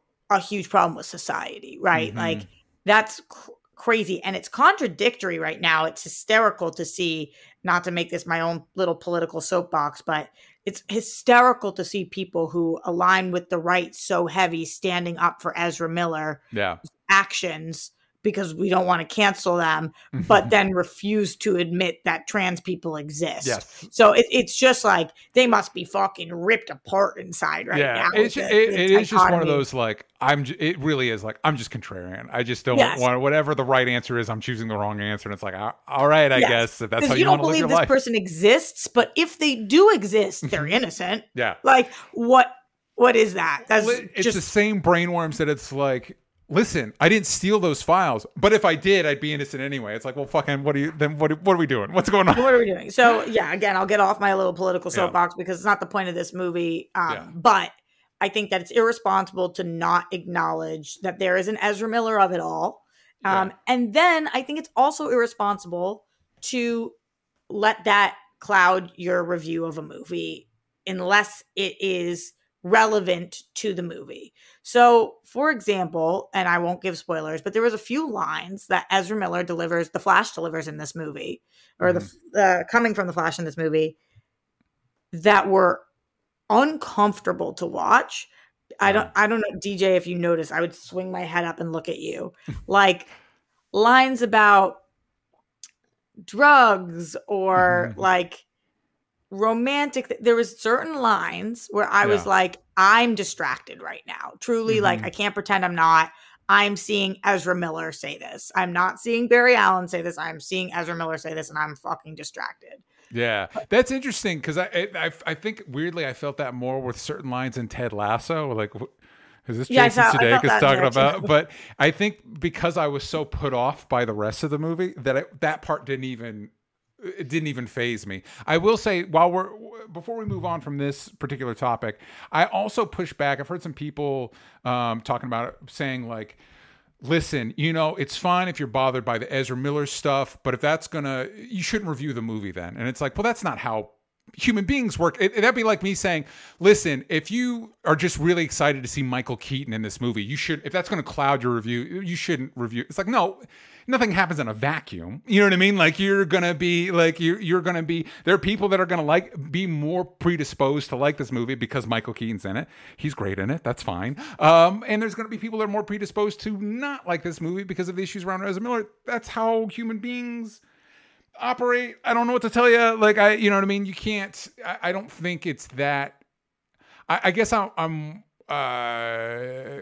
[SPEAKER 2] a huge problem with society, right? Mm-hmm. Like that's cr- crazy. And it's contradictory right now. It's hysterical to see, not to make this my own little political soapbox, but it's hysterical to see people who align with the right so heavy standing up for Ezra Miller
[SPEAKER 1] yeah.
[SPEAKER 2] actions because we don't want to cancel them, but then refuse to admit that trans people exist.
[SPEAKER 1] Yes.
[SPEAKER 2] So it, it's just like they must be fucking ripped apart inside right
[SPEAKER 1] yeah.
[SPEAKER 2] now.
[SPEAKER 1] It's, the, it, the it is just one of those like, I'm. J- it really is like, I'm just contrarian. I just don't yes. want, whatever the right answer is, I'm choosing the wrong answer. And it's like, all right, I yes. guess if that's how you, you want to live your life.
[SPEAKER 2] You don't believe this person exists, but if they do exist, they're innocent.
[SPEAKER 1] Yeah.
[SPEAKER 2] Like what, what is that? That's
[SPEAKER 1] well, it's
[SPEAKER 2] just
[SPEAKER 1] the same brainworms that it's like, listen, I didn't steal those files, but if I did, I'd be innocent anyway. It's like, well, fucking, what are you, then what, what are we doing? What's going on?
[SPEAKER 2] What are we doing? So yeah, again, I'll get off my little political soapbox yeah. because it's not the point of this movie. Um, yeah. But I think that it's irresponsible to not acknowledge that there is an Ezra Miller of it all. Um, yeah. And then I think it's also irresponsible to let that cloud your review of a movie unless it is relevant to the movie. So, for example, and I won't give spoilers, but there was a few lines that Ezra Miller delivers, the Flash delivers in this movie, or mm-hmm. the uh, coming from the Flash in this movie, that were uncomfortable to watch. I don't, I don't know, D J, if you notice, I would swing my head up and look at you, like lines about drugs or like romantic. There was certain lines where I was
[SPEAKER 1] Yeah.
[SPEAKER 2] like, I'm distracted right now. Truly, like
[SPEAKER 1] Mhm.
[SPEAKER 2] I can't pretend I'm not. I'm seeing Ezra Miller say this. I'm not seeing Barry Allen say this. I'm seeing Ezra Miller say this, and I'm fucking distracted.
[SPEAKER 1] Yeah, that's interesting because I, I I think weirdly I felt that more with certain lines in Ted Lasso. Like, is this
[SPEAKER 2] Yeah, I
[SPEAKER 1] Jason
[SPEAKER 2] felt- I felt
[SPEAKER 1] Sudeikis
[SPEAKER 2] that
[SPEAKER 1] talking
[SPEAKER 2] there, too.
[SPEAKER 1] about? But I think because I was so put off by the rest of the movie that it, that part didn't even it didn't even faze me. I will say while we're before we move on from this particular topic, I also push back. I've heard some people um, talking about it, saying like, listen, you know, it's fine if you're bothered by the Ezra Miller stuff, but if that's gonna, you shouldn't review the movie then. And it's like, well, that's not how human beings work. It, that'd be like me saying, listen, if you are just really excited to see Michael Keaton in this movie, you should, if that's going to cloud your review, you shouldn't review. It's like, no, nothing happens in a vacuum. You know what I mean? Like you're going to be like, you're, you're going to be, there are people that are going to like, be more predisposed to like this movie because Michael Keaton's in it. He's great in it. That's fine. Um, and there's going to be people that are more predisposed to not like this movie because of the issues around Ezra Miller. That's how human beings operate. I don't know what to tell you. Like I, you know what I mean? You can't, I, I don't think it's that, I, I guess I'm, I'm uh,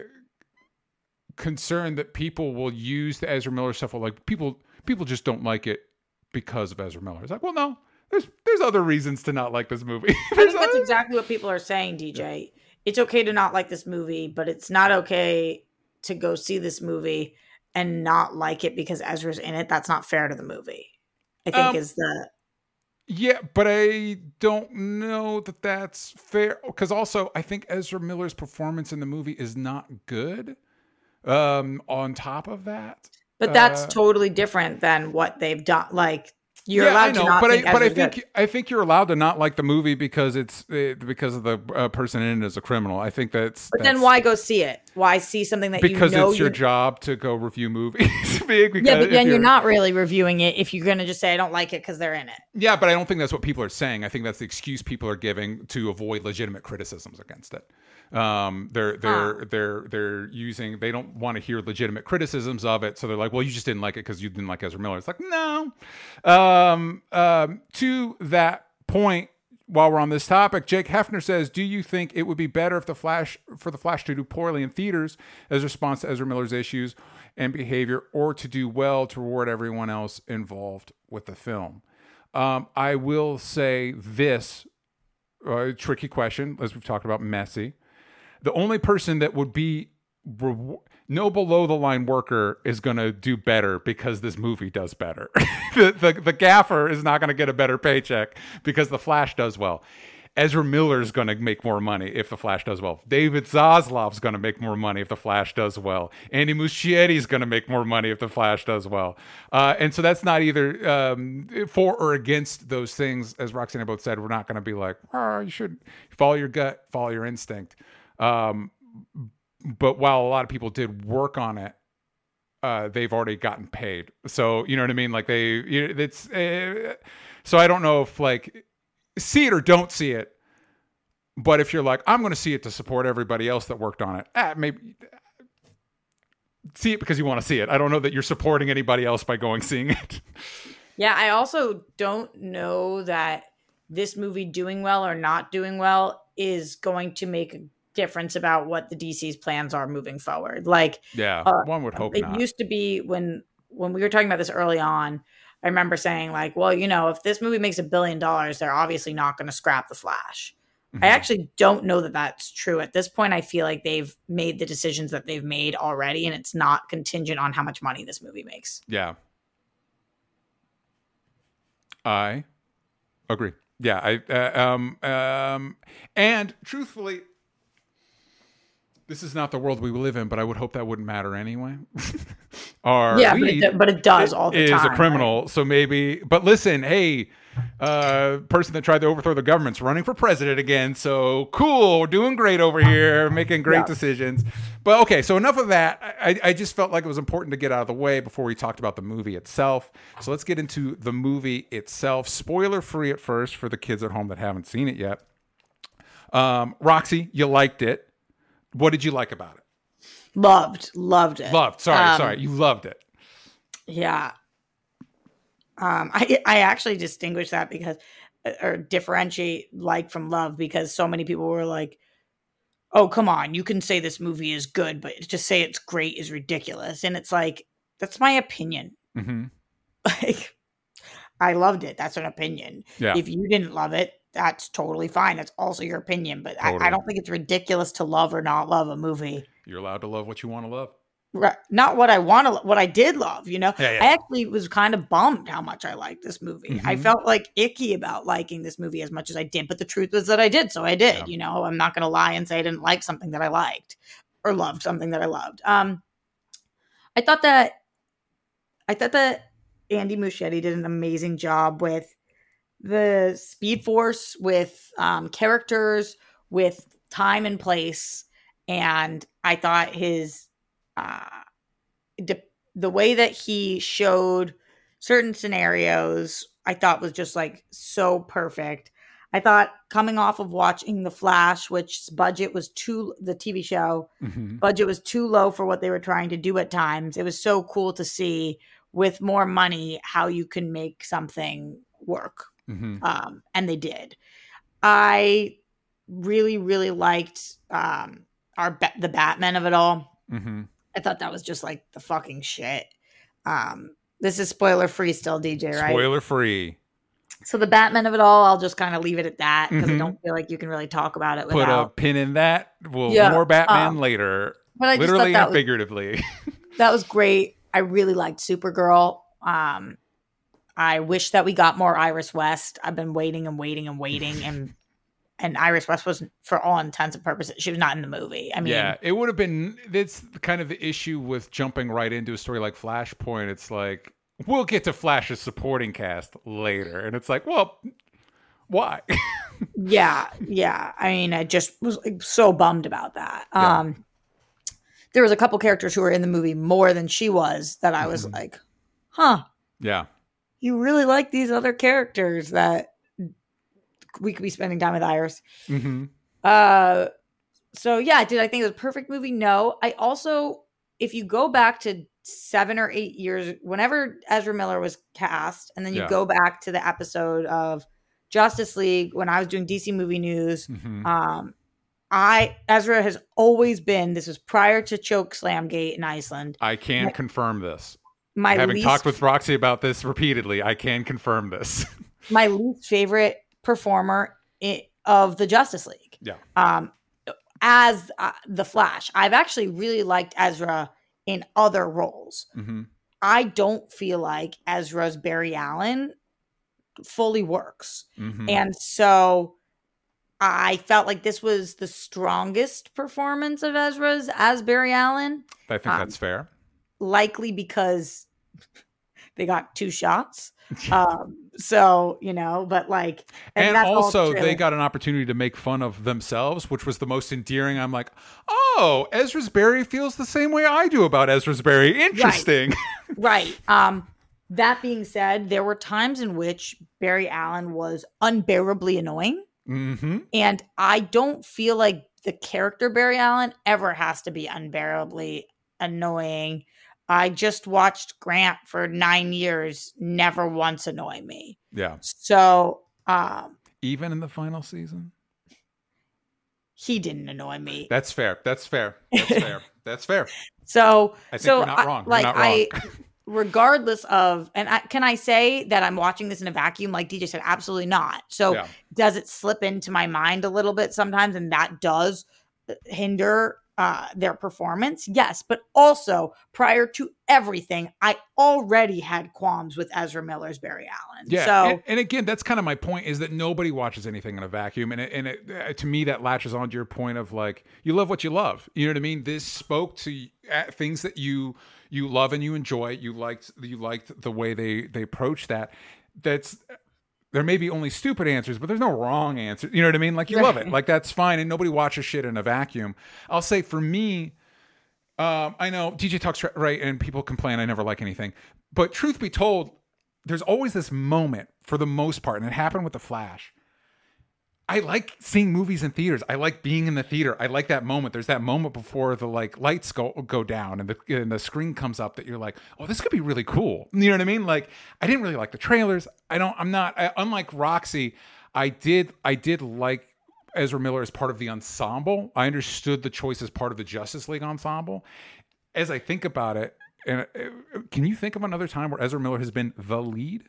[SPEAKER 1] concerned that people will use the Ezra Miller stuff. Like people, people just don't like it because of Ezra Miller. It's like, well, no, there's, there's other reasons to not like this movie.
[SPEAKER 2] I think that's exactly what people are saying, D J. It's okay to not like this movie, but it's not okay to go see this movie and not like it because Ezra's in it. That's not fair to the movie. I think
[SPEAKER 1] Um,
[SPEAKER 2] is the
[SPEAKER 1] Yeah, but I don't know that that's fair. Because also, I think Ezra Miller's performance in the movie is not good. Um, on top of that,
[SPEAKER 2] but that's
[SPEAKER 1] uh,
[SPEAKER 2] totally different than what they've done. Like you're
[SPEAKER 1] yeah,
[SPEAKER 2] allowed
[SPEAKER 1] I know,
[SPEAKER 2] to not
[SPEAKER 1] but
[SPEAKER 2] think
[SPEAKER 1] I, but I
[SPEAKER 2] Ezra's
[SPEAKER 1] think
[SPEAKER 2] good.
[SPEAKER 1] I think you're allowed to not like the movie because it's uh, because of the uh, person in it as a criminal. I think that's.
[SPEAKER 2] But
[SPEAKER 1] that's,
[SPEAKER 2] then why go see it? Why see something that
[SPEAKER 1] Because
[SPEAKER 2] you know
[SPEAKER 1] it's your
[SPEAKER 2] you-
[SPEAKER 1] job to go review movies. because
[SPEAKER 2] Yeah, but
[SPEAKER 1] if
[SPEAKER 2] then you're not really reviewing it if you're going to just say I don't like it because they're in it.
[SPEAKER 1] Yeah, but I don't think that's what people are saying. I think that's the excuse people are giving to avoid legitimate criticisms against it. Um, they're they're
[SPEAKER 2] Huh.
[SPEAKER 1] they're they're using. They don't want to hear legitimate criticisms of it, so they're like, "Well, you just didn't like it because you didn't like Ezra Miller." It's like, no. Um, um, to that point, while we're on this topic, Jake Hefner says, "Do you think it would be better if the Flash for the Flash to do poorly in theaters as a response to Ezra Miller's issues and behavior, or to do well to reward everyone else involved with the film?" Um, I will say this uh, tricky question, as we've talked about, messy. The only person that would be re- no below the line worker is going to do better because this movie does better. the, the the gaffer is not going to get a better paycheck because the Flash does well. Ezra Miller is going to make more money if the Flash does well. David Zaslav's going to make more money if the Flash does well. Andy Muschietti is going to make more money if the Flash does well. Uh, and so that's not either um, for or against those things. As Roxanne both said, we're not going to be like, oh, you should follow your gut, follow your instinct. Um, but while a lot of people did work on it, uh, they've already gotten paid. So, you know what I mean? Like they, you know, it's, uh, so I don't know if like see it or don't see it, but if you're like, I'm going to see it to support everybody else that worked on it, ah, maybe see it because you want to see it. I don't know that you're supporting anybody else by going seeing it.
[SPEAKER 2] Yeah, I also don't know that this movie doing well or not doing well is going to make a difference about what the D C's plans are moving forward. Like,
[SPEAKER 1] Yeah,
[SPEAKER 2] uh,
[SPEAKER 1] one would hope
[SPEAKER 2] it
[SPEAKER 1] not.
[SPEAKER 2] used to be when when we were talking about this early on, I remember saying like, well, you know, if this movie makes a billion dollars, they're obviously not going to scrap the Flash.
[SPEAKER 1] Mhm.
[SPEAKER 2] I actually don't know that that's true. At this point, I feel like they've made the decisions that they've made already, and it's not contingent on how much money this movie makes.
[SPEAKER 1] Yeah. I agree. Yeah, I uh, um um and truthfully, this is not the world we live in, but I would hope that wouldn't matter anyway. Our
[SPEAKER 2] Yeah, but
[SPEAKER 1] lead
[SPEAKER 2] it, but it does all the
[SPEAKER 1] is
[SPEAKER 2] time.
[SPEAKER 1] a criminal, so maybe. But listen, hey, uh, person that tried to overthrow the government's running for president again. So cool, we're doing great over here, making great
[SPEAKER 2] Yeah.
[SPEAKER 1] decisions. But okay, so enough of that. I, I just felt like it was important to get out of the way before we talked about the movie itself. So let's get into the movie itself. Spoiler free at first for the kids at home that haven't seen it yet. Um, Roxy, you liked it. What did you like about it?
[SPEAKER 2] Loved, loved it.
[SPEAKER 1] Loved. Sorry,
[SPEAKER 2] Um,
[SPEAKER 1] sorry. You loved it.
[SPEAKER 2] Yeah. Um, I I actually distinguish that because or differentiate like from love, because so many people were like, oh, come on, you can say this movie is good, but to say it's great is ridiculous. And it's like, that's my opinion.
[SPEAKER 1] Mm-hmm.
[SPEAKER 2] Like, I loved it. That's an opinion.
[SPEAKER 1] Yeah.
[SPEAKER 2] If you didn't love it, that's totally fine. That's also your opinion. But
[SPEAKER 1] Totally.
[SPEAKER 2] I, I don't think it's ridiculous to love or not love a movie.
[SPEAKER 1] You're allowed to love what you want to love.
[SPEAKER 2] Right. Not what I want to, what I did love, you know?
[SPEAKER 1] Yeah, yeah.
[SPEAKER 2] I actually was kind of bummed how much I liked this movie.
[SPEAKER 1] Mm-hmm.
[SPEAKER 2] I felt like icky about liking this movie as much as I did, but the truth was that I did. So I did,
[SPEAKER 1] Yeah.
[SPEAKER 2] you know, I'm not going to lie and say I didn't like something that I liked or loved something that I loved. Um, I thought that, I thought that Andy Muschietti did an amazing job with the Speed Force, with um, characters, with time and place. And I thought his, Uh, the, the way that he showed certain scenarios, I thought was just like so perfect. I thought coming off of watching The Flash, which budget was too, the T V show,
[SPEAKER 1] Mm-hmm.
[SPEAKER 2] budget was too low for what they were trying to do at times. It was so cool to see with more money how you can make something work.
[SPEAKER 1] Mm-hmm.
[SPEAKER 2] Um, and they did. I really, really liked um, our the Batman of it all.
[SPEAKER 1] Mm-hmm.
[SPEAKER 2] I thought that was just like the fucking shit. Um, this is spoiler free still, D J, right?
[SPEAKER 1] Spoiler free.
[SPEAKER 2] So the Batman of it all, I'll just kind of leave it at that because
[SPEAKER 1] Mhm.
[SPEAKER 2] I don't feel like you can really talk about it
[SPEAKER 1] Put a
[SPEAKER 2] without.
[SPEAKER 1] pin in that. Well,
[SPEAKER 2] Yeah,
[SPEAKER 1] more Batman
[SPEAKER 2] um,
[SPEAKER 1] later.
[SPEAKER 2] But I just
[SPEAKER 1] Literally
[SPEAKER 2] thought that
[SPEAKER 1] and
[SPEAKER 2] was,
[SPEAKER 1] figuratively.
[SPEAKER 2] that was great. I really liked Supergirl. Um, I wish that we got more Iris West. I've been waiting and waiting and waiting, and and Iris West was, for all intents and purposes, she was not in the movie. I mean,
[SPEAKER 1] Yeah, it would have been. It's kind of the issue with jumping right into a story like Flashpoint. It's like, we'll get to Flash's supporting cast later, and it's like, well, why?
[SPEAKER 2] yeah, yeah. I mean, I just was like, so bummed about that.
[SPEAKER 1] Yeah.
[SPEAKER 2] Um, there was a couple characters who were in the movie more than she was that I was
[SPEAKER 1] Mhm.
[SPEAKER 2] like, huh,
[SPEAKER 1] Yeah,
[SPEAKER 2] you really like these other characters that we could be spending time with Iris.
[SPEAKER 1] mm-hmm.
[SPEAKER 2] Uh, so yeah, did I think it was a perfect movie? No. I also, if you go back to seven or eight years, whenever Ezra Miller was cast, and then you
[SPEAKER 1] Yeah.
[SPEAKER 2] go back to the episode of Justice League when I was doing D C Movie News,
[SPEAKER 1] Mm-hmm.
[SPEAKER 2] um, I Ezra has always been. This was prior to Choke Slam Gate in Iceland.
[SPEAKER 1] I can
[SPEAKER 2] My-
[SPEAKER 1] confirm this.
[SPEAKER 2] My
[SPEAKER 1] Having
[SPEAKER 2] least,
[SPEAKER 1] talked with Roxy about this repeatedly, I can confirm this.
[SPEAKER 2] my least favorite performer i- of the Justice League.
[SPEAKER 1] Yeah.
[SPEAKER 2] Um, as uh, the Flash, I've actually really liked Ezra in other roles.
[SPEAKER 1] Mm-hmm.
[SPEAKER 2] I don't feel like Ezra's Barry Allen fully works.
[SPEAKER 1] Mm-hmm.
[SPEAKER 2] And so I felt like this was the strongest performance of Ezra's as Barry Allen,
[SPEAKER 1] I think
[SPEAKER 2] um,
[SPEAKER 1] that's fair.
[SPEAKER 2] likely because they got two shots. Um, so, you know, but like,
[SPEAKER 1] And,
[SPEAKER 2] that's all
[SPEAKER 1] also,
[SPEAKER 2] trailer.
[SPEAKER 1] they got an opportunity to make fun of themselves, which was the most endearing. I'm like, oh, Ezra's Barry feels the same way I do about Ezra's Barry. Interesting.
[SPEAKER 2] Right. Um, that being said, there were times in which Barry Allen was unbearably annoying.
[SPEAKER 1] Mm-hmm.
[SPEAKER 2] And I don't feel like the character Barry Allen ever has to be unbearably annoying. I just watched Grant for nine years, never once annoy me.
[SPEAKER 1] Yeah.
[SPEAKER 2] So um,
[SPEAKER 1] Even in the final season?
[SPEAKER 2] he didn't annoy me.
[SPEAKER 1] That's fair. That's fair. That's fair. That's fair.
[SPEAKER 2] So
[SPEAKER 1] I think
[SPEAKER 2] so
[SPEAKER 1] we're not
[SPEAKER 2] I-
[SPEAKER 1] wrong. We're
[SPEAKER 2] Like
[SPEAKER 1] not
[SPEAKER 2] I,
[SPEAKER 1] wrong.
[SPEAKER 2] regardless of, and I, can I say that I'm watching this in a vacuum? Like D J said, absolutely not. So
[SPEAKER 1] Yeah.
[SPEAKER 2] does it slip into my mind a little bit sometimes, and that does hinder uh, their performance? Yes, but also prior to everything, I already had qualms with Ezra Miller's Barry Allen.
[SPEAKER 1] Yeah,
[SPEAKER 2] So
[SPEAKER 1] and, and again, that's kind of my point: is that nobody watches anything in a vacuum, and it, and it, uh, to me, that latches on to your point of like, you love what you love. You know what I mean? This spoke to uh, things that you you love and you enjoy. You liked you liked the way they they approach that. That's there may be only stupid answers, but there's no wrong answer. You know what I mean? Like you love it,
[SPEAKER 2] Right.
[SPEAKER 1] like that's fine, and nobody watches shit in a vacuum. I'll say for me. Um, I know D J talks right, and people complain I never like anything. But truth be told, there's always this moment for the most part, and it happened with The Flash. I like seeing movies in theaters. I like being in the theater. I like that moment. There's that moment before the like lights go go down and the and the screen comes up that you're like, oh, this could be really cool. You know what I mean? Like, I didn't really like the trailers. I don't. I'm not. I, unlike Roxy, I did. I did like Ezra Miller as part of the ensemble. I understood the choice as part of the Justice League ensemble. As I think about it, and uh, can you think of another time where Ezra Miller has been the lead?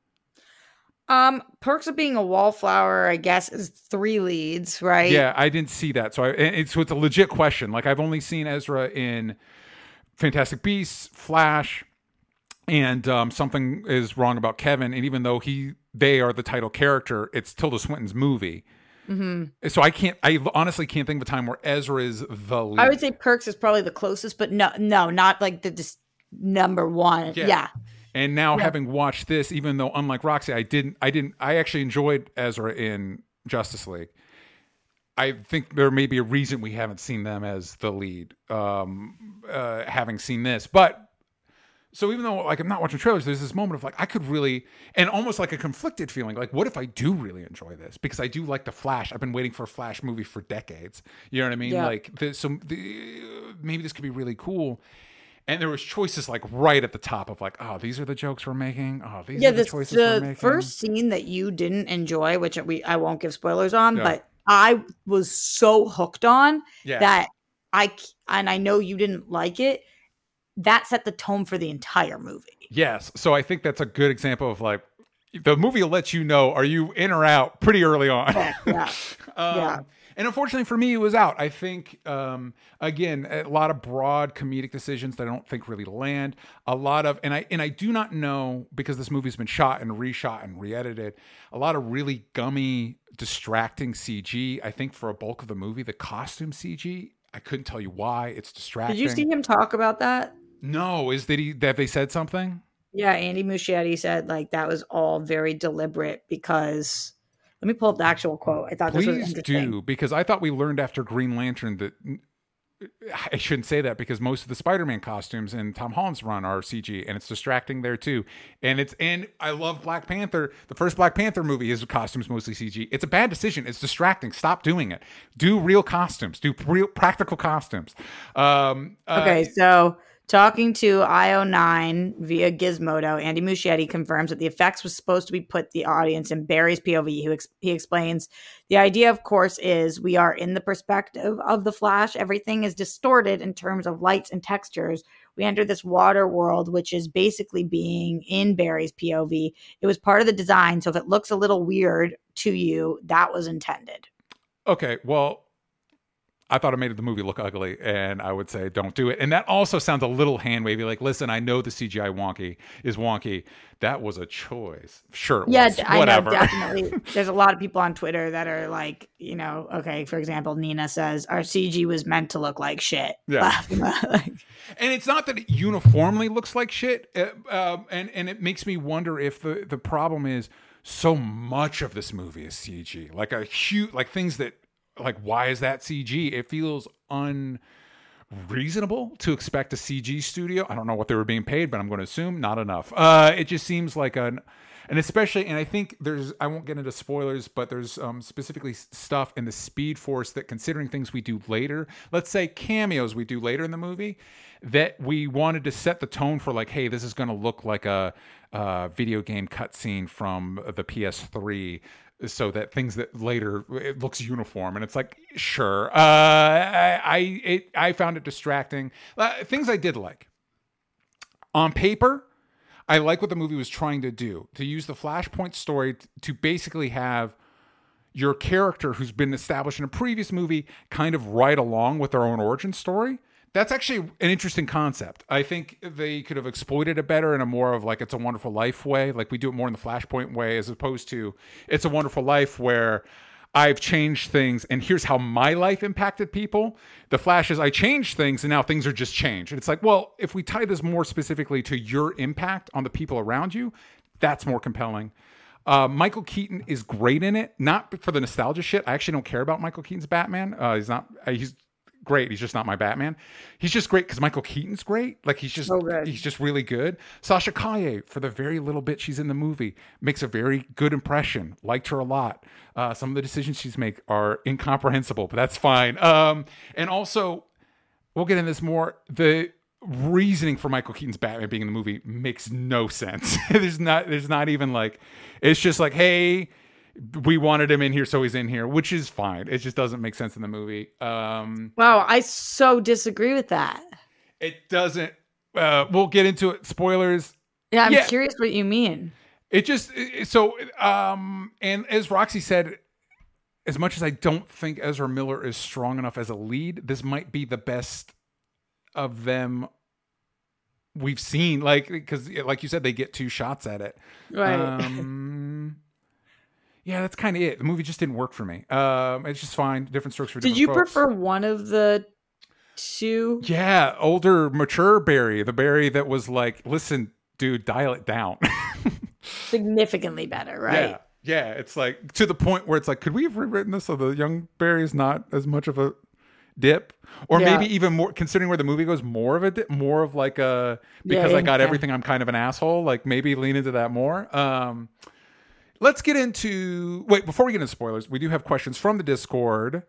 [SPEAKER 2] Um, Perks of Being a Wallflower, I guess, is three leads, right?
[SPEAKER 1] Yeah, I didn't see that. So I, and so it's a legit question. Like, I've only seen Ezra in Fantastic Beasts, Flash, and um, Something Is Wrong About Kevin. And even though he, they are the title character, it's Tilda Swinton's movie. Mm-hmm. So I can't, I honestly can't think of a time where Ezra is the lead.
[SPEAKER 2] I would say Perks is probably the closest, but no, no, not like the just number one. Yeah. yeah.
[SPEAKER 1] And now
[SPEAKER 2] yeah.
[SPEAKER 1] having watched this, even though unlike Roxy, I didn't, I didn't, I actually enjoyed Ezra in Justice League. I think there may be a reason we haven't seen them as the lead, um, uh, having seen this. But so even though like I'm not watching trailers, there's this moment of like I could really, and almost like a conflicted feeling. Like, what if I do really enjoy this? Because I do like the Flash. I've been waiting for a Flash movie for decades. You know what I mean?
[SPEAKER 2] Yeah.
[SPEAKER 1] Like, the, so the, maybe this could be really cool. And there was choices like right at the top of like, oh, these are the jokes we're making. Oh, these
[SPEAKER 2] yeah,
[SPEAKER 1] are the
[SPEAKER 2] this,
[SPEAKER 1] choices
[SPEAKER 2] the
[SPEAKER 1] we're making.
[SPEAKER 2] First scene that you didn't enjoy, which we I won't give spoilers on,
[SPEAKER 1] yeah.
[SPEAKER 2] but I was so hooked on
[SPEAKER 1] yeah.
[SPEAKER 2] that I and I know you didn't like it. That set the tone for the entire movie.
[SPEAKER 1] Yes, so I think that's a good example of like the movie will let you know are you in or out pretty early on.
[SPEAKER 2] Yeah, yeah.
[SPEAKER 1] um,
[SPEAKER 2] yeah.
[SPEAKER 1] And unfortunately for me, it was out. I think, um, again, a lot of broad comedic decisions that I don't think really land. A lot of, and I and I do not know, because this movie's been shot and reshot and re-edited, a lot of really gummy, distracting C G. I think for a bulk of the movie, the costume C G, I couldn't tell you why. It's distracting.
[SPEAKER 2] Did you see him talk about that?
[SPEAKER 1] No. Is that he, have they said something?
[SPEAKER 2] Yeah, Andy Muschietti said like that was all very deliberate because... Let me pull up the actual quote. I thought
[SPEAKER 1] Please
[SPEAKER 2] this was interesting.
[SPEAKER 1] do, because I thought we learned after Green Lantern that I shouldn't say that because most of the Spider-Man costumes in Tom Holland's run are C G, and it's distracting there too. And it's and I love Black Panther. The first Black Panther movie, his costumes mostly C G. It's a bad decision. It's distracting. Stop doing it. Do real costumes. Do real practical costumes. Um,
[SPEAKER 2] okay, uh, so. Talking to I O nine via Gizmodo, Andy Muschietti confirms that the effects was supposed to be put the audience in Barry's P O V. He, ex- he explains, the idea, of course, is we are in the perspective of the Flash. Everything is distorted in terms of lights and textures. We enter this water world, which is basically being in Barry's P O V. It was part of the design, so if it looks a little weird to you, that was intended.
[SPEAKER 1] Okay, well... I thought it made the movie look ugly, and I would say don't do it. And that also sounds a little hand wavy. Like, listen, I know the C G I wonky is wonky. That was a choice. Sure, it
[SPEAKER 2] yeah,
[SPEAKER 1] was.
[SPEAKER 2] I
[SPEAKER 1] Whatever.
[SPEAKER 2] know, definitely. There's a lot of people on Twitter that are like, you know, okay, for example, Nina says our C G was meant to look like shit.
[SPEAKER 1] Yeah, and it's not that it uniformly looks like shit, uh, uh, and and it makes me wonder if the the problem is so much of this movie is C G, like a huge, like things that. Like, why is that C G? It feels unreasonable to expect a C G studio. I don't know what they were being paid, but I'm going to assume not enough. Uh, it just seems like an, and especially, and I think there's, I won't get into spoilers, but there's um, specifically stuff in the Speed Force that, considering things we do later, let's say cameos we do later in the movie, that we wanted to set the tone for like, hey, this is going to look like a, a video game cutscene from the P S three. So that things that later it looks uniform, and it's like, sure. Uh, I I, it, I found it distracting. Uh, things I did like on paper, I like what the movie was trying to do, to use the Flashpoint story t- to basically have your character who's been established in a previous movie kind of ride along with their own origin story. That's actually an interesting concept. I think they could have exploited it better in a more of like It's a Wonderful Life way. Like we do it more in the Flashpoint way, as opposed to It's a Wonderful Life where I've changed things and here's how my life impacted people. The Flash is I changed things and now things are just changed. And it's like, well, if we tie this more specifically to your impact on the people around you, that's more compelling. Uh, Michael Keaton is great in it, not for the nostalgia shit. I actually don't care about Michael Keaton's Batman. Uh, he's not, uh, he's, great. He's just not my Batman. He's just great because Michael Keaton's great. Like he's just
[SPEAKER 2] So good.
[SPEAKER 1] he's just really good. Sasha Calle, for the very little bit she's in the movie, makes a very good impression. Liked her a lot. Uh, some of the decisions she's make are incomprehensible, but that's fine. Um, and also, we'll get into this more. The reasoning for Michael Keaton's Batman being in the movie makes no sense. there's not there's not even like, it's just like, hey, we wanted him in here, so he's in here, which is fine. It just doesn't make sense in the movie. Um,
[SPEAKER 2] Wow, I so disagree with that.
[SPEAKER 1] it doesn't. Uh, we'll get into it. Spoilers.
[SPEAKER 2] Yeah, I'm
[SPEAKER 1] Yeah.
[SPEAKER 2] curious what you mean.
[SPEAKER 1] It just it- so. Um, and as Roxy said, as much as I don't think Ezra Miller is strong enough as a lead, this might be the best of them we've seen. Like because, like you said, they get two shots at it.
[SPEAKER 2] Right.
[SPEAKER 1] Um, Yeah, that's kind of it. The movie just didn't work for me. Um, it's just fine. Different strokes for different
[SPEAKER 2] Did you
[SPEAKER 1] folks.
[SPEAKER 2] prefer one of the two?
[SPEAKER 1] Yeah, older, mature Barry. The Barry that was like, listen, dude, dial it down.
[SPEAKER 2] Significantly better, right?
[SPEAKER 1] Yeah, yeah. It's like to the point where it's like, could we have rewritten this so the young Barry is not as much of a dip? Or
[SPEAKER 2] Yeah.
[SPEAKER 1] maybe even more, considering where the movie goes, more of a dip, more of like a, because
[SPEAKER 2] Yeah,
[SPEAKER 1] I got
[SPEAKER 2] yeah.
[SPEAKER 1] everything, I'm kind of an asshole. Like maybe lean into that more. Um, Let's get into... Wait, before we get into spoilers, we do have questions from the Discord.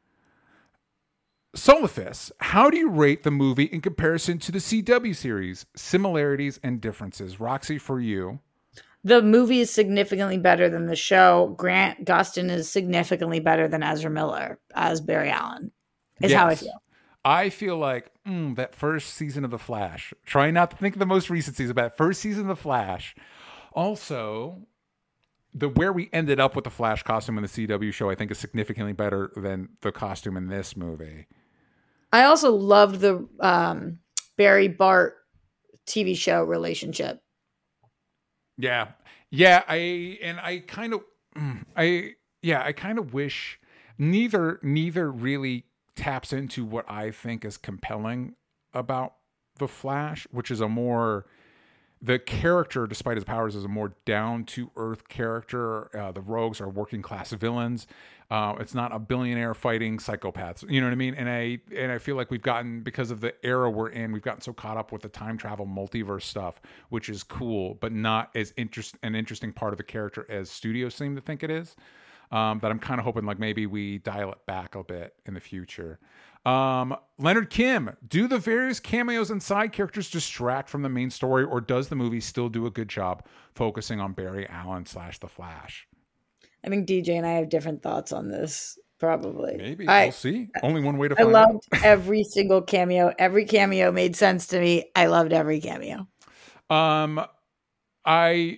[SPEAKER 1] Solifus, how do you rate the movie in comparison to the C W series? Similarities and differences. Roxy, for you.
[SPEAKER 2] The movie is significantly better than the show. Grant Gustin is significantly better than Ezra Miller as Barry Allen, is how I
[SPEAKER 1] Yes.
[SPEAKER 2] feel.
[SPEAKER 1] I feel like mm, that first season of The Flash. Try not to think of the most recent season, but that first season of The Flash. Also... the where we ended up with the Flash costume in the C W show, I think, is significantly better than the costume in this movie.
[SPEAKER 2] I also loved the um, Barry Bart T V show relationship.
[SPEAKER 1] Yeah, yeah. I and I kind of, I yeah, I kind of wish neither neither really taps into what I think is compelling about the Flash, which is a more. The character, despite his powers, is a more down-to-earth character. Uh, the rogues are working-class villains. Uh, it's not a billionaire fighting psychopaths. You know what I mean? And I and I feel like we've gotten, because of the era we're in, we've gotten so caught up with the time travel multiverse stuff, which is cool, but not as interest an interesting part of the character as studios seem to think it is. Um, that I'm kind of hoping like maybe we dial it back a bit in the future. Um, Leonard Kim, do the various cameos and side characters distract from the main story, or does the movie still do a good job focusing on Barry Allen slash the Flash?
[SPEAKER 2] I think D J and I have different thoughts on this, probably.
[SPEAKER 1] Maybe.
[SPEAKER 2] I,
[SPEAKER 1] we'll see. Only one way to
[SPEAKER 2] I
[SPEAKER 1] find
[SPEAKER 2] loved
[SPEAKER 1] out.
[SPEAKER 2] every single cameo. Every cameo made sense to me. I loved every cameo.
[SPEAKER 1] Um, I,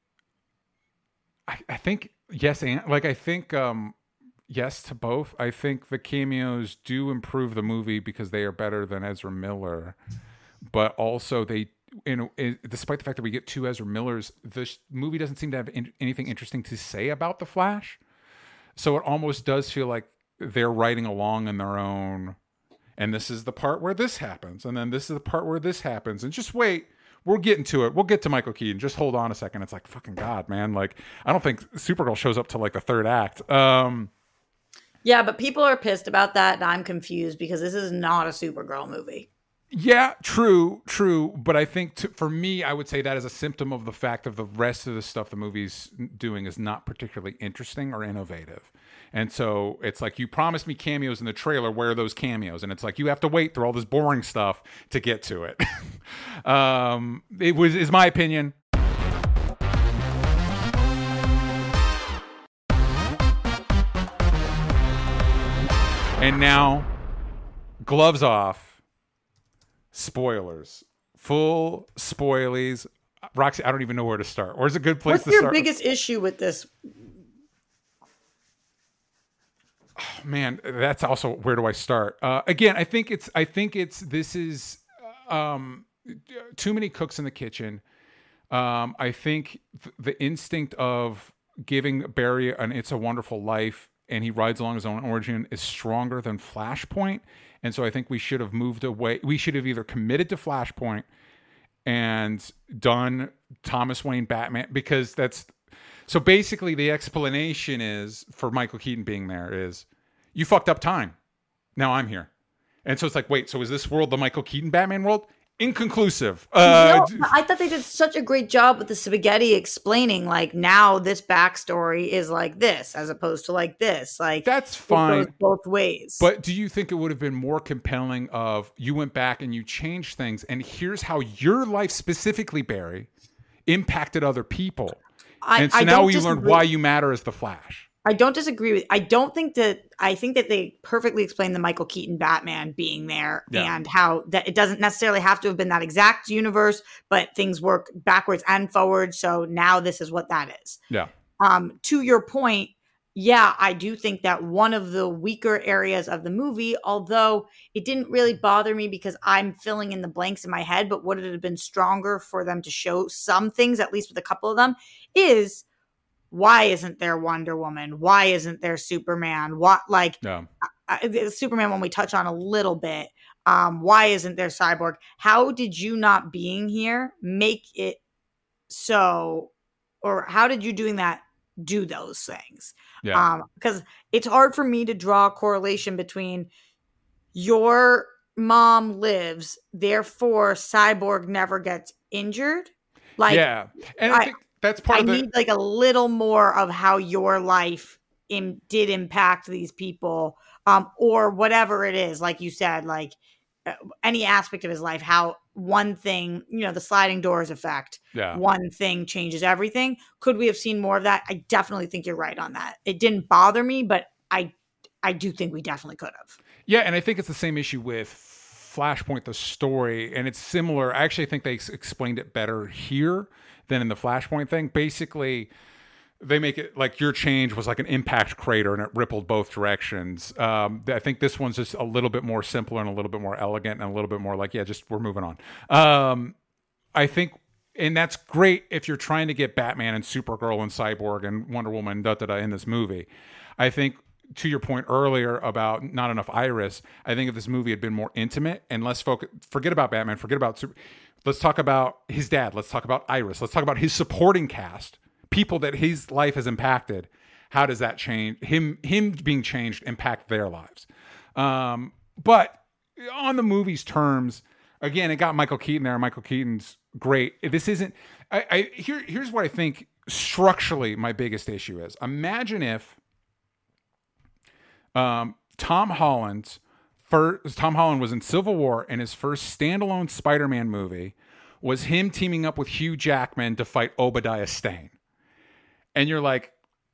[SPEAKER 1] I, I think yes, and like I think um, yes to both. I think the cameos do improve the movie because they are better than Ezra Miller, but also they, in, in despite the fact that we get two Ezra Millers, the sh- movie doesn't seem to have in, anything interesting to say about the Flash. So it almost does feel like they're writing along in their own. And this is the part where this happens, and then this is the part where this happens, and just wait. We're getting to it. We'll get to Michael Keaton. Just hold on a second. It's like, fucking God, man. Like, I don't think Supergirl shows up till like the third act. Um,
[SPEAKER 2] Yeah, but people are pissed about that, and I'm confused because this is not a Supergirl movie.
[SPEAKER 1] yeah, true, true. But I think to, for me, I would say that is a symptom of the fact of the rest of the stuff the movie's doing is not particularly interesting or innovative. And so it's like, you promised me cameos in the trailer. Where are those cameos? And it's like, you have to wait through all this boring stuff to get to it. um, it was, is my opinion. And now, gloves off, spoilers, full spoilies. Roxy, I don't even know where to start. Where's a good place
[SPEAKER 2] What's
[SPEAKER 1] to
[SPEAKER 2] your
[SPEAKER 1] start?
[SPEAKER 2] biggest issue with this?
[SPEAKER 1] Man, that's also, where do I start? Uh, again, I think it's, I think it's, this is um, too many cooks in the kitchen. Um, I think th- the instinct of giving Barry an It's a Wonderful Life and he rides along his own origin is stronger than Flashpoint. And so I think we should have moved away. We should have either committed to Flashpoint and done Thomas Wayne Batman, because that's, so basically the explanation is for Michael Keaton being there is, you fucked up time. Now I'm here. And so it's like, wait, so is this world the Michael Keaton Batman world? Inconclusive. Uh,
[SPEAKER 2] no, I thought they did such a great job with the spaghetti explaining, like, now this backstory is like this as opposed to like this. Like,
[SPEAKER 1] that's fine.
[SPEAKER 2] It goes both ways.
[SPEAKER 1] But do you think it would have been more compelling of you went back and you changed things, and here's how your life specifically, Barry, impacted other people?
[SPEAKER 2] I,
[SPEAKER 1] and so
[SPEAKER 2] I
[SPEAKER 1] now we
[SPEAKER 2] disagree.
[SPEAKER 1] learned why you matter as the Flash.
[SPEAKER 2] I don't disagree with. I don't think that. I think that they perfectly explained the Michael Keaton Batman being there,
[SPEAKER 1] Yeah.
[SPEAKER 2] and how that it doesn't necessarily have to have been that exact universe, but things work backwards and forwards. So now this is what that is.
[SPEAKER 1] Yeah.
[SPEAKER 2] Um, to your point, yeah, I do think that one of the weaker areas of the movie, although it didn't really bother me because I'm filling in the blanks in my head, but would it have been stronger for them to show some things, at least with a couple of them, is why isn't there Wonder Woman? Why isn't there Superman? What, like,
[SPEAKER 1] Yeah.
[SPEAKER 2] uh, the Superman one we touch on a little bit. Um, why isn't there Cyborg? How did you not being here make it so, or how did you doing that do those things?
[SPEAKER 1] Yeah.
[SPEAKER 2] Um, because it's hard for me to draw a correlation between your mom lives, therefore Cyborg never gets injured. Like,
[SPEAKER 1] yeah. And I, I think that's part
[SPEAKER 2] I
[SPEAKER 1] of the.
[SPEAKER 2] need like a little more of how your life in, did impact these people, um, or whatever it is. Like you said, like uh, any aspect of his life, how one thing, you know, the sliding doors effect,
[SPEAKER 1] Yeah.
[SPEAKER 2] one thing changes everything. Could we have seen more of that? I definitely think you're right on that. It didn't bother me, but I, I do think we definitely could have.
[SPEAKER 1] Yeah, and I think it's the same issue with Flashpoint, the story, and it's similar. I actually think they ex- explained it better here than in the Flashpoint thing. Basically, they make it like your change was like an impact crater and it rippled both directions. Um, I think this one's just a little bit more simpler and a little bit more elegant and a little bit more like, yeah, just we're moving on. Um, I think, and that's great if you're trying to get Batman and Supergirl and Cyborg and Wonder Woman da da da in this movie. I think, to your point earlier about not enough Iris, I think if this movie had been more intimate and less focus, forget about Batman, forget about Super. Let's talk about his dad. Let's talk about Iris. Let's talk about his supporting cast, people that his life has impacted. How does that change him? Him being changed impact their lives. Um, but on the movie's terms, again, it got Michael Keaton there. Michael Keaton's great. This isn't. I, I here. Here's what I think structurally my biggest issue is. Imagine if um, Tom Holland's First, Tom Holland was in Civil War, and his first standalone Spider-Man movie was him teaming up with Hugh Jackman to fight Obadiah Stane. And you're like,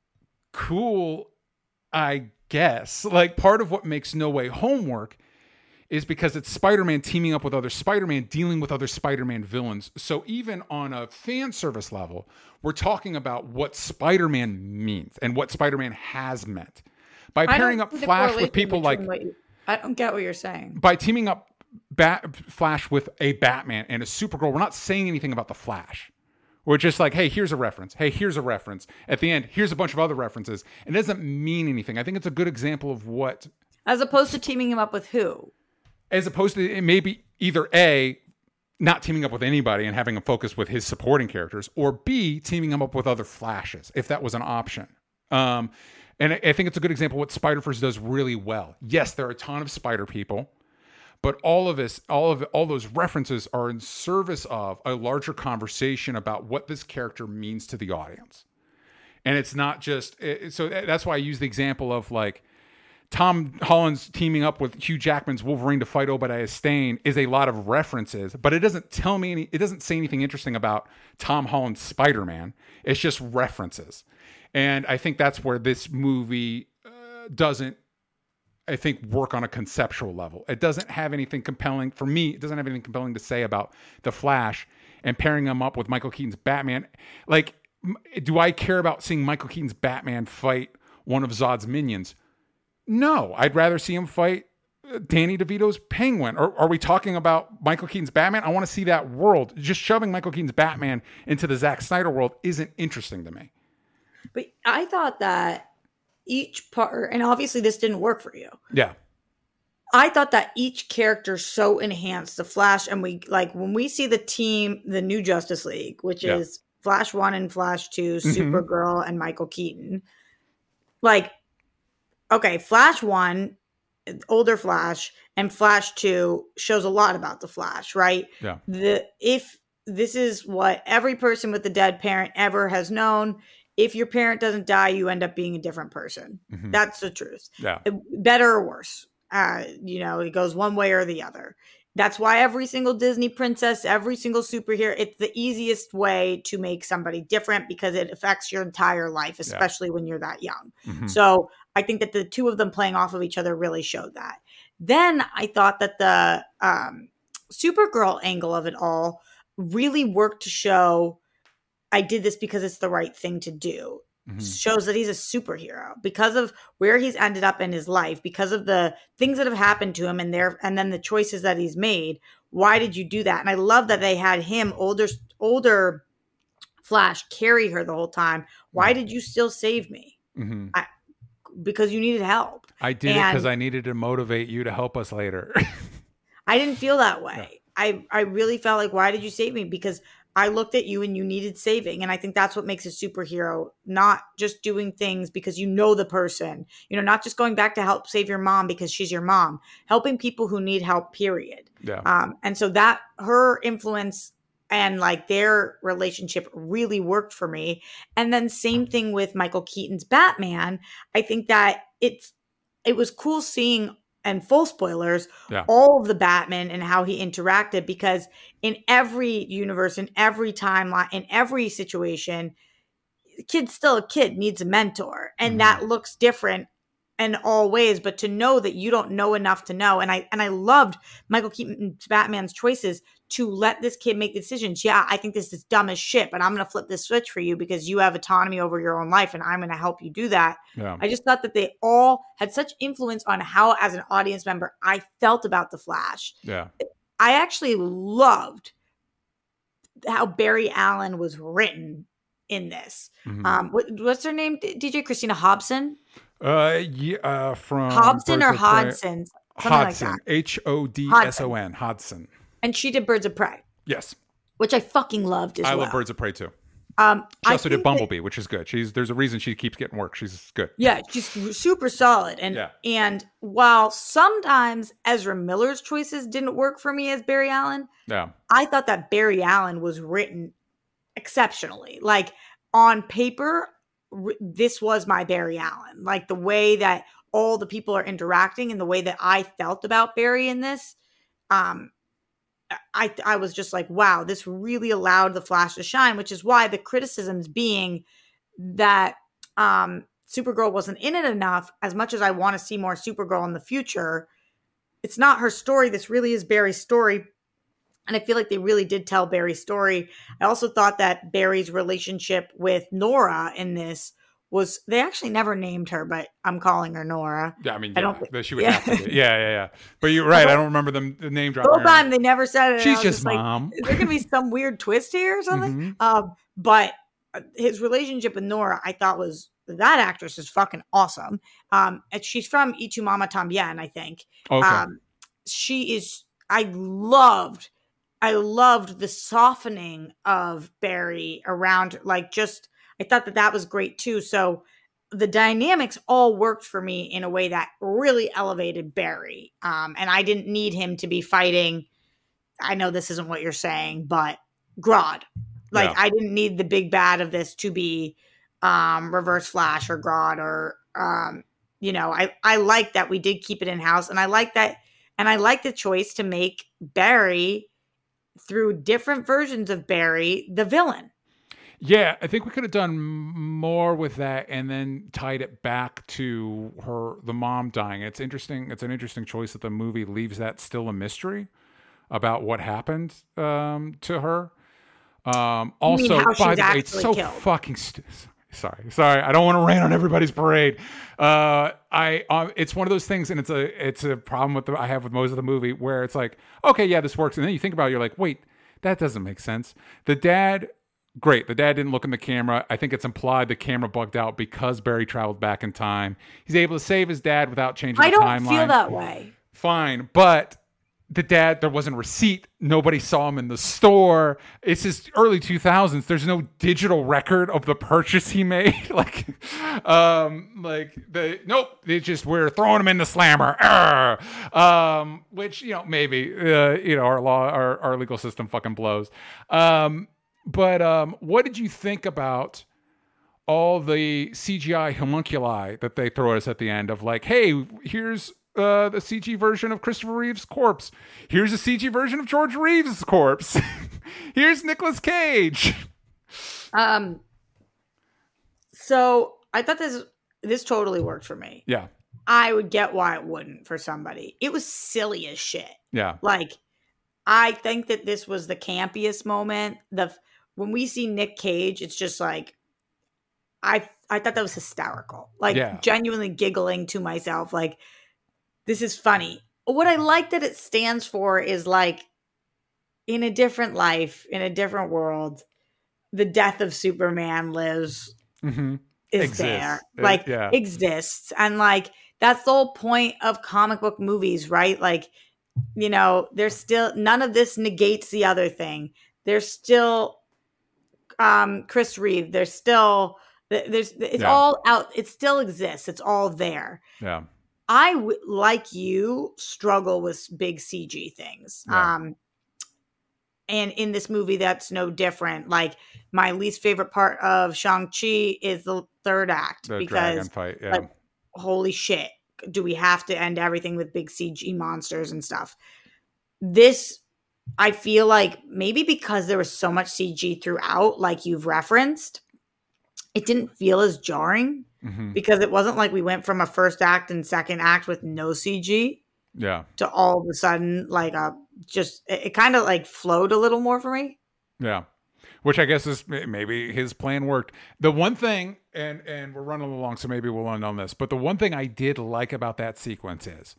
[SPEAKER 1] cool, I guess. Like, part of what makes No Way Home work is because it's Spider-Man teaming up with other Spider-Man, dealing with other Spider-Man villains. So even on a fan service level, we're talking about what Spider-Man means and what Spider-Man has meant. By pairing up Flash with people like...
[SPEAKER 2] You, I don't get what you're saying.
[SPEAKER 1] By teaming up Bat, Flash with a Batman and a Supergirl, we're not saying anything about the Flash. We're just like, hey, here's a reference. Hey, here's a reference. At the end, here's a bunch of other references. It doesn't mean anything. I think it's a good example of what...
[SPEAKER 2] As opposed to teaming him up with who?
[SPEAKER 1] As opposed to it maybe either A, not teaming up with anybody and having a focus with his supporting characters, or B, teaming him up with other Flashes, if that was an option. Um... And I think it's a good example of what Spider-Verse does really well. Yes, there are a ton of Spider people, but all of this, all of all those references are in service of a larger conversation about what this character means to the audience. And it's not just, so that's why I use the example of like Tom Holland's teaming up with Hugh Jackman's Wolverine to fight Obadiah Stane is a lot of references, but it doesn't tell me any, it doesn't say anything interesting about Tom Holland's Spider-Man. It's just references. And I think that's where this movie uh, doesn't, I think, work on a conceptual level. It doesn't have anything compelling, for me, it doesn't have anything compelling to say about The Flash and pairing them up with Michael Keaton's Batman. Like, do I care about seeing Michael Keaton's Batman fight one of Zod's minions? No, I'd rather see him fight Danny DeVito's Penguin. Or are we talking about Michael Keaton's Batman? I want to see that world. Just shoving Michael Keaton's Batman into the Zack Snyder world isn't interesting to me.
[SPEAKER 2] But I thought that each part, and obviously this didn't work for you.
[SPEAKER 1] Yeah.
[SPEAKER 2] I thought that each character so enhanced the Flash. And we, like, when we see the team, the new Justice League, which yeah. is Flash one and Flash two, mm-hmm. Supergirl and Michael Keaton. Like, okay, Flash one older Flash, and Flash two shows a lot about the Flash, right?
[SPEAKER 1] Yeah.
[SPEAKER 2] The if this is what every person with a dead parent ever has known. If your parent doesn't die, you end up being a different person. Mm-hmm. That's the truth.
[SPEAKER 1] Yeah.
[SPEAKER 2] Better or worse. Uh, you know, it goes one way or the other. That's why every single Disney princess, every single superhero, it's the easiest way to make somebody different because it affects your entire life, especially yeah. when you're that young. Mm-hmm. So I think that the two of them playing off of each other really showed that. Then I thought that the um, Supergirl angle of it all really worked to show I did this because it's the right thing to do. Mm-hmm. Shows that he's a superhero because of where he's ended up in his life, because of the things that have happened to him and there, and then the choices that he's made. Why did you do that? And I love that they had him, older, older Flash, carry her the whole time. Why did you still save me? Mm-hmm. I, because you needed help.
[SPEAKER 1] I did and it because I needed to motivate you to help us later.
[SPEAKER 2] I didn't feel that way. Yeah. I, I really felt like, why did you save me? Because I looked at you and you needed saving. And I think that's what makes a superhero, not just doing things because you know the person, you know, not just going back to help save your mom because she's your mom, helping people who need help, period.
[SPEAKER 1] Yeah.
[SPEAKER 2] Um, and so that her influence and like their relationship really worked for me. And then same thing with Michael Keaton's Batman. I think that it's, it was cool seeing, and full spoilers, yeah. all of the Batman and how he interacted, because in every universe, in every timeline, in every situation, the kid's still a kid, needs a mentor. And mm-hmm. that looks different in all ways. But to know that you don't know enough to know. And I and I loved Michael Keaton's Batman's choices to let this kid make decisions. Yeah, I think this is dumb as shit, but I'm going to flip this switch for you because you have autonomy over your own life and I'm going to help you do that.
[SPEAKER 1] Yeah.
[SPEAKER 2] I just thought that they all had such influence on how, as an audience member, I felt about The Flash.
[SPEAKER 1] Yeah.
[SPEAKER 2] I actually loved how Barry Allen was written in this. Mm-hmm. Um, what, what's her name? D J Christina Hobson?
[SPEAKER 1] Uh, yeah, uh, from
[SPEAKER 2] Hobson
[SPEAKER 1] Birds
[SPEAKER 2] or Hodson?
[SPEAKER 1] Hodson. Like H O D S O N. Hodson.
[SPEAKER 2] And she did Birds of Prey.
[SPEAKER 1] Yes.
[SPEAKER 2] Which I fucking loved as
[SPEAKER 1] I
[SPEAKER 2] well.
[SPEAKER 1] I love Birds of Prey too.
[SPEAKER 2] Um,
[SPEAKER 1] she also did Bumblebee,
[SPEAKER 2] that,
[SPEAKER 1] which is good. She's There's a reason she keeps getting work. She's good.
[SPEAKER 2] Yeah, she's super solid. And
[SPEAKER 1] yeah.
[SPEAKER 2] and while sometimes Ezra Miller's choices didn't work for me as Barry Allen,
[SPEAKER 1] yeah,
[SPEAKER 2] I thought that Barry Allen was written exceptionally. Like on paper, r- this was my Barry Allen. Like the way that all the people are interacting and the way that I felt about Barry in this, um, I I was just like, wow, this really allowed the Flash to shine, which is why the criticisms being that um, Supergirl wasn't in it enough. As much as I want to see more Supergirl in the future, it's not her story. This really is Barry's story. And I feel like they really did tell Barry's story. I also thought that Barry's relationship with Nora in this was, they actually never named her, but I'm calling her Nora.
[SPEAKER 1] Yeah, I mean,
[SPEAKER 2] I
[SPEAKER 1] yeah,
[SPEAKER 2] don't,
[SPEAKER 1] she would
[SPEAKER 2] yeah.
[SPEAKER 1] have to be. Yeah, yeah, yeah. But you're right. I don't remember them the name dropping.
[SPEAKER 2] The whole time they never said it.
[SPEAKER 1] She's just,
[SPEAKER 2] just
[SPEAKER 1] mom.
[SPEAKER 2] Like, is there going to be some weird twist here or something?
[SPEAKER 1] Mm-hmm.
[SPEAKER 2] Um, but his relationship with Nora, I thought was, that actress is fucking awesome. Um, and she's from Y Tu Mama Tambien, I think.
[SPEAKER 1] Okay.
[SPEAKER 2] Um, she is, I loved, I loved the softening of Barry around, like just, I thought that that was great too. So the dynamics all worked for me in a way that really elevated Barry. Um, and I didn't need him to be fighting. I know this isn't what you're saying, but Grodd. Like, yeah. I didn't need the big bad of this to be um, Reverse Flash or Grodd or, um, you know, I, I like that we did keep it in house. And I like that. And I like the choice to make Barry, through different versions of Barry, the villain.
[SPEAKER 1] Yeah, I think we could have done more with that and then tied it back to her, the mom dying. It's interesting. It's an interesting choice that the movie leaves that still a mystery about what happened um, to her. Um, also, by the way, it's so
[SPEAKER 2] killed.
[SPEAKER 1] fucking stupid. Sorry, sorry. I don't want to rain on everybody's parade. Uh, I, um, it's one of those things, and it's a, it's a problem with the, I have with most of the movie where it's like, okay, yeah, this works, and then you think about it, you're like, wait, that doesn't make sense. The dad. Great. The dad didn't look in the camera. I think it's implied the camera bugged out because Barry traveled back in time. He's able to save his dad without changing
[SPEAKER 2] I
[SPEAKER 1] the timeline.
[SPEAKER 2] don't feel that way.
[SPEAKER 1] Fine. But the dad, there wasn't a receipt. Nobody saw him in the store. It's his early two thousands. There's no digital record of the purchase he made. like, um, like the, nope, they just, we're throwing him in the slammer. Arr! Um, which, you know, maybe, uh, you know, our law, our, our legal system fucking blows. Um, but, um, what did you think about all the C G I homunculi that they throw at us at the end of like, hey, here's, Uh, the C G version of Christopher Reeve's corpse. Here's a C G version of George Reeves' corpse. Here's Nicolas Cage.
[SPEAKER 2] Um. So I thought this this totally worked for me.
[SPEAKER 1] Yeah.
[SPEAKER 2] I would get why it wouldn't for somebody. It was silly as shit.
[SPEAKER 1] Yeah.
[SPEAKER 2] Like, I think that this was the campiest moment. The when we see Nick Cage, it's just like, I I thought that was hysterical. Like,
[SPEAKER 1] yeah.
[SPEAKER 2] genuinely giggling to myself. Like, this is funny. What I like that it stands for is like, in a different life, in a different world, the death of Superman lives,
[SPEAKER 1] mm-hmm.
[SPEAKER 2] is
[SPEAKER 1] exists.
[SPEAKER 2] there,
[SPEAKER 1] it,
[SPEAKER 2] like
[SPEAKER 1] yeah.
[SPEAKER 2] exists. And like, that's the whole point of comic book movies, right? Like, you know, there's still, none of this negates the other thing. There's still um, Chris Reeve. There's still, there's, it's
[SPEAKER 1] yeah.
[SPEAKER 2] all out. It still exists. It's all there.
[SPEAKER 1] Yeah.
[SPEAKER 2] I, w- like you, struggle with big C G things.
[SPEAKER 1] Yeah.
[SPEAKER 2] Um, and in this movie, that's no different. Like, my least favorite part of Shang-Chi is the third act.
[SPEAKER 1] The
[SPEAKER 2] because,
[SPEAKER 1] dragon fight, yeah.
[SPEAKER 2] like, holy shit, do we have to end everything with big C G monsters and stuff? This, I feel like, maybe because there was so much C G throughout, like you've referenced, it didn't feel as jarring. Mm-hmm. Because it wasn't like we went from a first act and second act with no C G,
[SPEAKER 1] yeah, to
[SPEAKER 2] all of a sudden like a just it, it kind of like flowed a little more for me.
[SPEAKER 1] Yeah, which I guess is maybe his plan worked. The one thing, and and we're running along, so maybe we'll end on this. But the one thing I did like about that sequence is,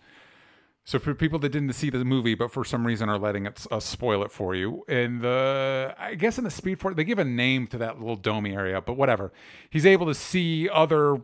[SPEAKER 1] so for people that didn't see the movie, but for some reason are letting it uh, spoil it for you, in the, I guess in the Speed Force, they give a name to that little domey area, but whatever. He's able to see other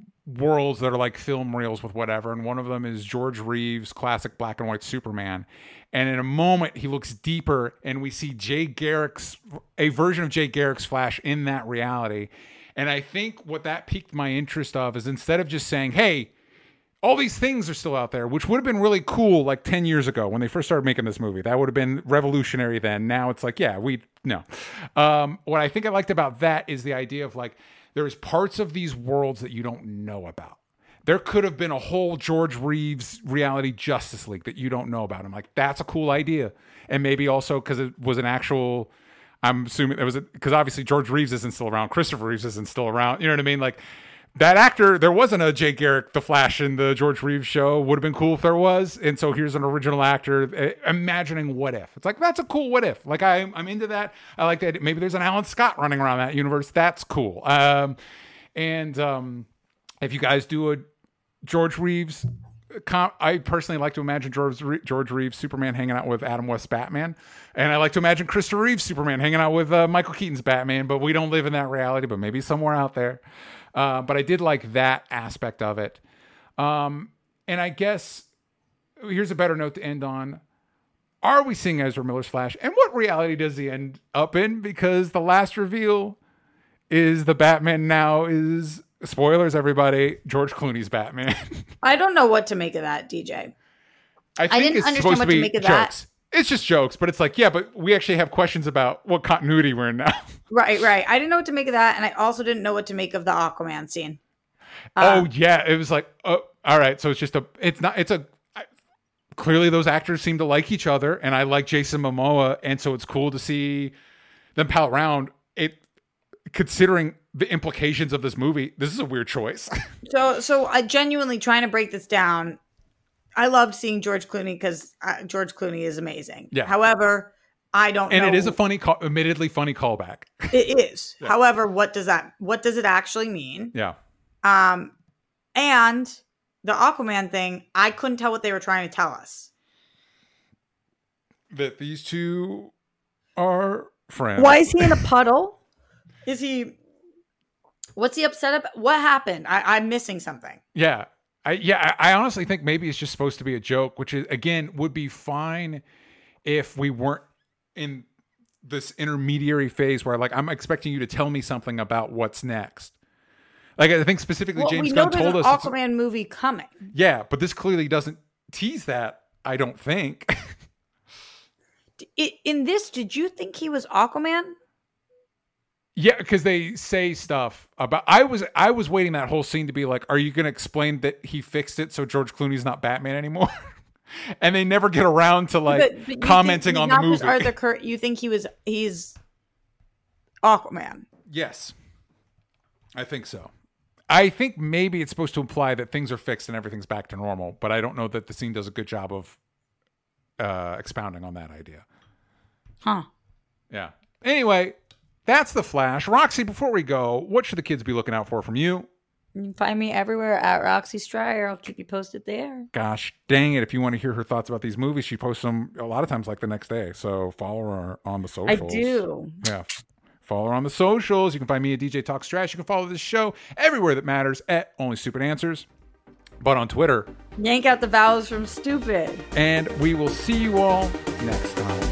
[SPEAKER 1] worlds that are like film reels with whatever, and one of them is George Reeves' classic black and white Superman. And in a moment, he looks deeper, and we see Jay Garrick's, a version of Jay Garrick's Flash in that reality. And I think what that piqued my interest of is, instead of just saying, hey, all these things are still out there, which would have been really cool like ten years ago when they first started making this movie. That would have been revolutionary then. Now it's like, yeah, we, no. Um, what I think I liked about that is the idea of like, there's parts of these worlds that you don't know about. There could have been a whole George Reeves reality Justice League that you don't know about. I'm like, that's a cool idea. And maybe also because it was an actual, I'm assuming it was, because obviously George Reeves isn't still around. Christopher Reeves isn't still around. You know what I mean? Like, that actor, there wasn't a Jay Garrick, the Flash in the George Reeves show. Would have been cool if there was. And so here's an original actor imagining what if. It's like, that's a cool what if. Like, I, I'm into that. I like that. Maybe there's an Alan Scott running around that universe. That's cool. Um, and um, if you guys do a George Reeves, comp, I personally like to imagine George, George Reeves Superman hanging out with Adam West Batman. And I like to imagine Christopher Reeves Superman hanging out with uh, Michael Keaton's Batman. But we don't live in that reality, but maybe somewhere out there. Uh, but I did like that aspect of it. Um, and I guess here's a better note to end on. Are we seeing Ezra Miller's Flash? And what reality does he end up in? Because the last reveal is the Batman now is, spoilers everybody, George Clooney's Batman.
[SPEAKER 2] I don't know what to make of that, D J.
[SPEAKER 1] I think
[SPEAKER 2] I didn't
[SPEAKER 1] it's
[SPEAKER 2] understand
[SPEAKER 1] supposed
[SPEAKER 2] what
[SPEAKER 1] to be
[SPEAKER 2] to make of
[SPEAKER 1] jokes.
[SPEAKER 2] that.
[SPEAKER 1] It's just jokes, but it's like, yeah, but we actually have questions about what continuity we're in now.
[SPEAKER 2] Right, right. I didn't know what to make of that, and I also didn't know what to make of the Aquaman scene.
[SPEAKER 1] Oh
[SPEAKER 2] Um,
[SPEAKER 1] yeah, it was like, oh, all right. So it's just a, it's not, it's a. I, clearly, those actors seem to like each other, and I like Jason Momoa, and so it's cool to see them pal around. It, considering the implications of this movie, this is a weird choice.
[SPEAKER 2] So, so I genuinely trying to break this down. I loved seeing George Clooney because uh, George Clooney is amazing.
[SPEAKER 1] Yeah.
[SPEAKER 2] However, I don't
[SPEAKER 1] and
[SPEAKER 2] know.
[SPEAKER 1] it is a funny, call, admittedly funny callback.
[SPEAKER 2] It is.
[SPEAKER 1] Yeah.
[SPEAKER 2] However, what does that, what does it actually mean?
[SPEAKER 1] Yeah.
[SPEAKER 2] Um, and the Aquaman thing, I couldn't tell what they were trying to tell us.
[SPEAKER 1] That these two are friends.
[SPEAKER 2] Why is he in a puddle? Is he, what's he upset about? What happened? I, I'm missing something.
[SPEAKER 1] Yeah. I yeah, I, I honestly think maybe it's just supposed to be a joke, which is again would be fine if we weren't in this intermediary phase where like I'm expecting you to tell me something about what's next. Like I think specifically
[SPEAKER 2] well,
[SPEAKER 1] James
[SPEAKER 2] we
[SPEAKER 1] Gunn
[SPEAKER 2] know
[SPEAKER 1] told
[SPEAKER 2] there's
[SPEAKER 1] us
[SPEAKER 2] an Aquaman movie coming.
[SPEAKER 1] Yeah, but this clearly doesn't tease that, I don't think.
[SPEAKER 2] In this, did you think he was Aquaman?
[SPEAKER 1] Yeah, because they say stuff about. I was I was waiting that whole scene to be like, "Are you going to explain that he fixed it so George Clooney's not Batman anymore?" And they never get around to like but, but commenting
[SPEAKER 2] think,
[SPEAKER 1] on the movie.
[SPEAKER 2] Arthur Curry, you think he was he's Aquaman?
[SPEAKER 1] Yes, I think so. I think maybe it's supposed to imply that things are fixed and everything's back to normal, but I don't know that the scene does a good job of uh, expounding on that idea.
[SPEAKER 2] Huh?
[SPEAKER 1] Yeah. Anyway. That's The Flash. Roxy, before we go, what should the kids be looking out for from you?
[SPEAKER 2] You can find me everywhere at Roxy Stryer. I'll keep you posted there.
[SPEAKER 1] Gosh dang it. If you want to hear her thoughts about these movies, she posts them a lot of times like the next day. So follow her on the socials.
[SPEAKER 2] I do.
[SPEAKER 1] Yeah. Follow her on the socials. You can find me at D J Talks Trash. You can follow this show everywhere that matters at Only Stupid Answers. But on Twitter.
[SPEAKER 2] Yank out the vowels from stupid.
[SPEAKER 1] And we will see you all next time.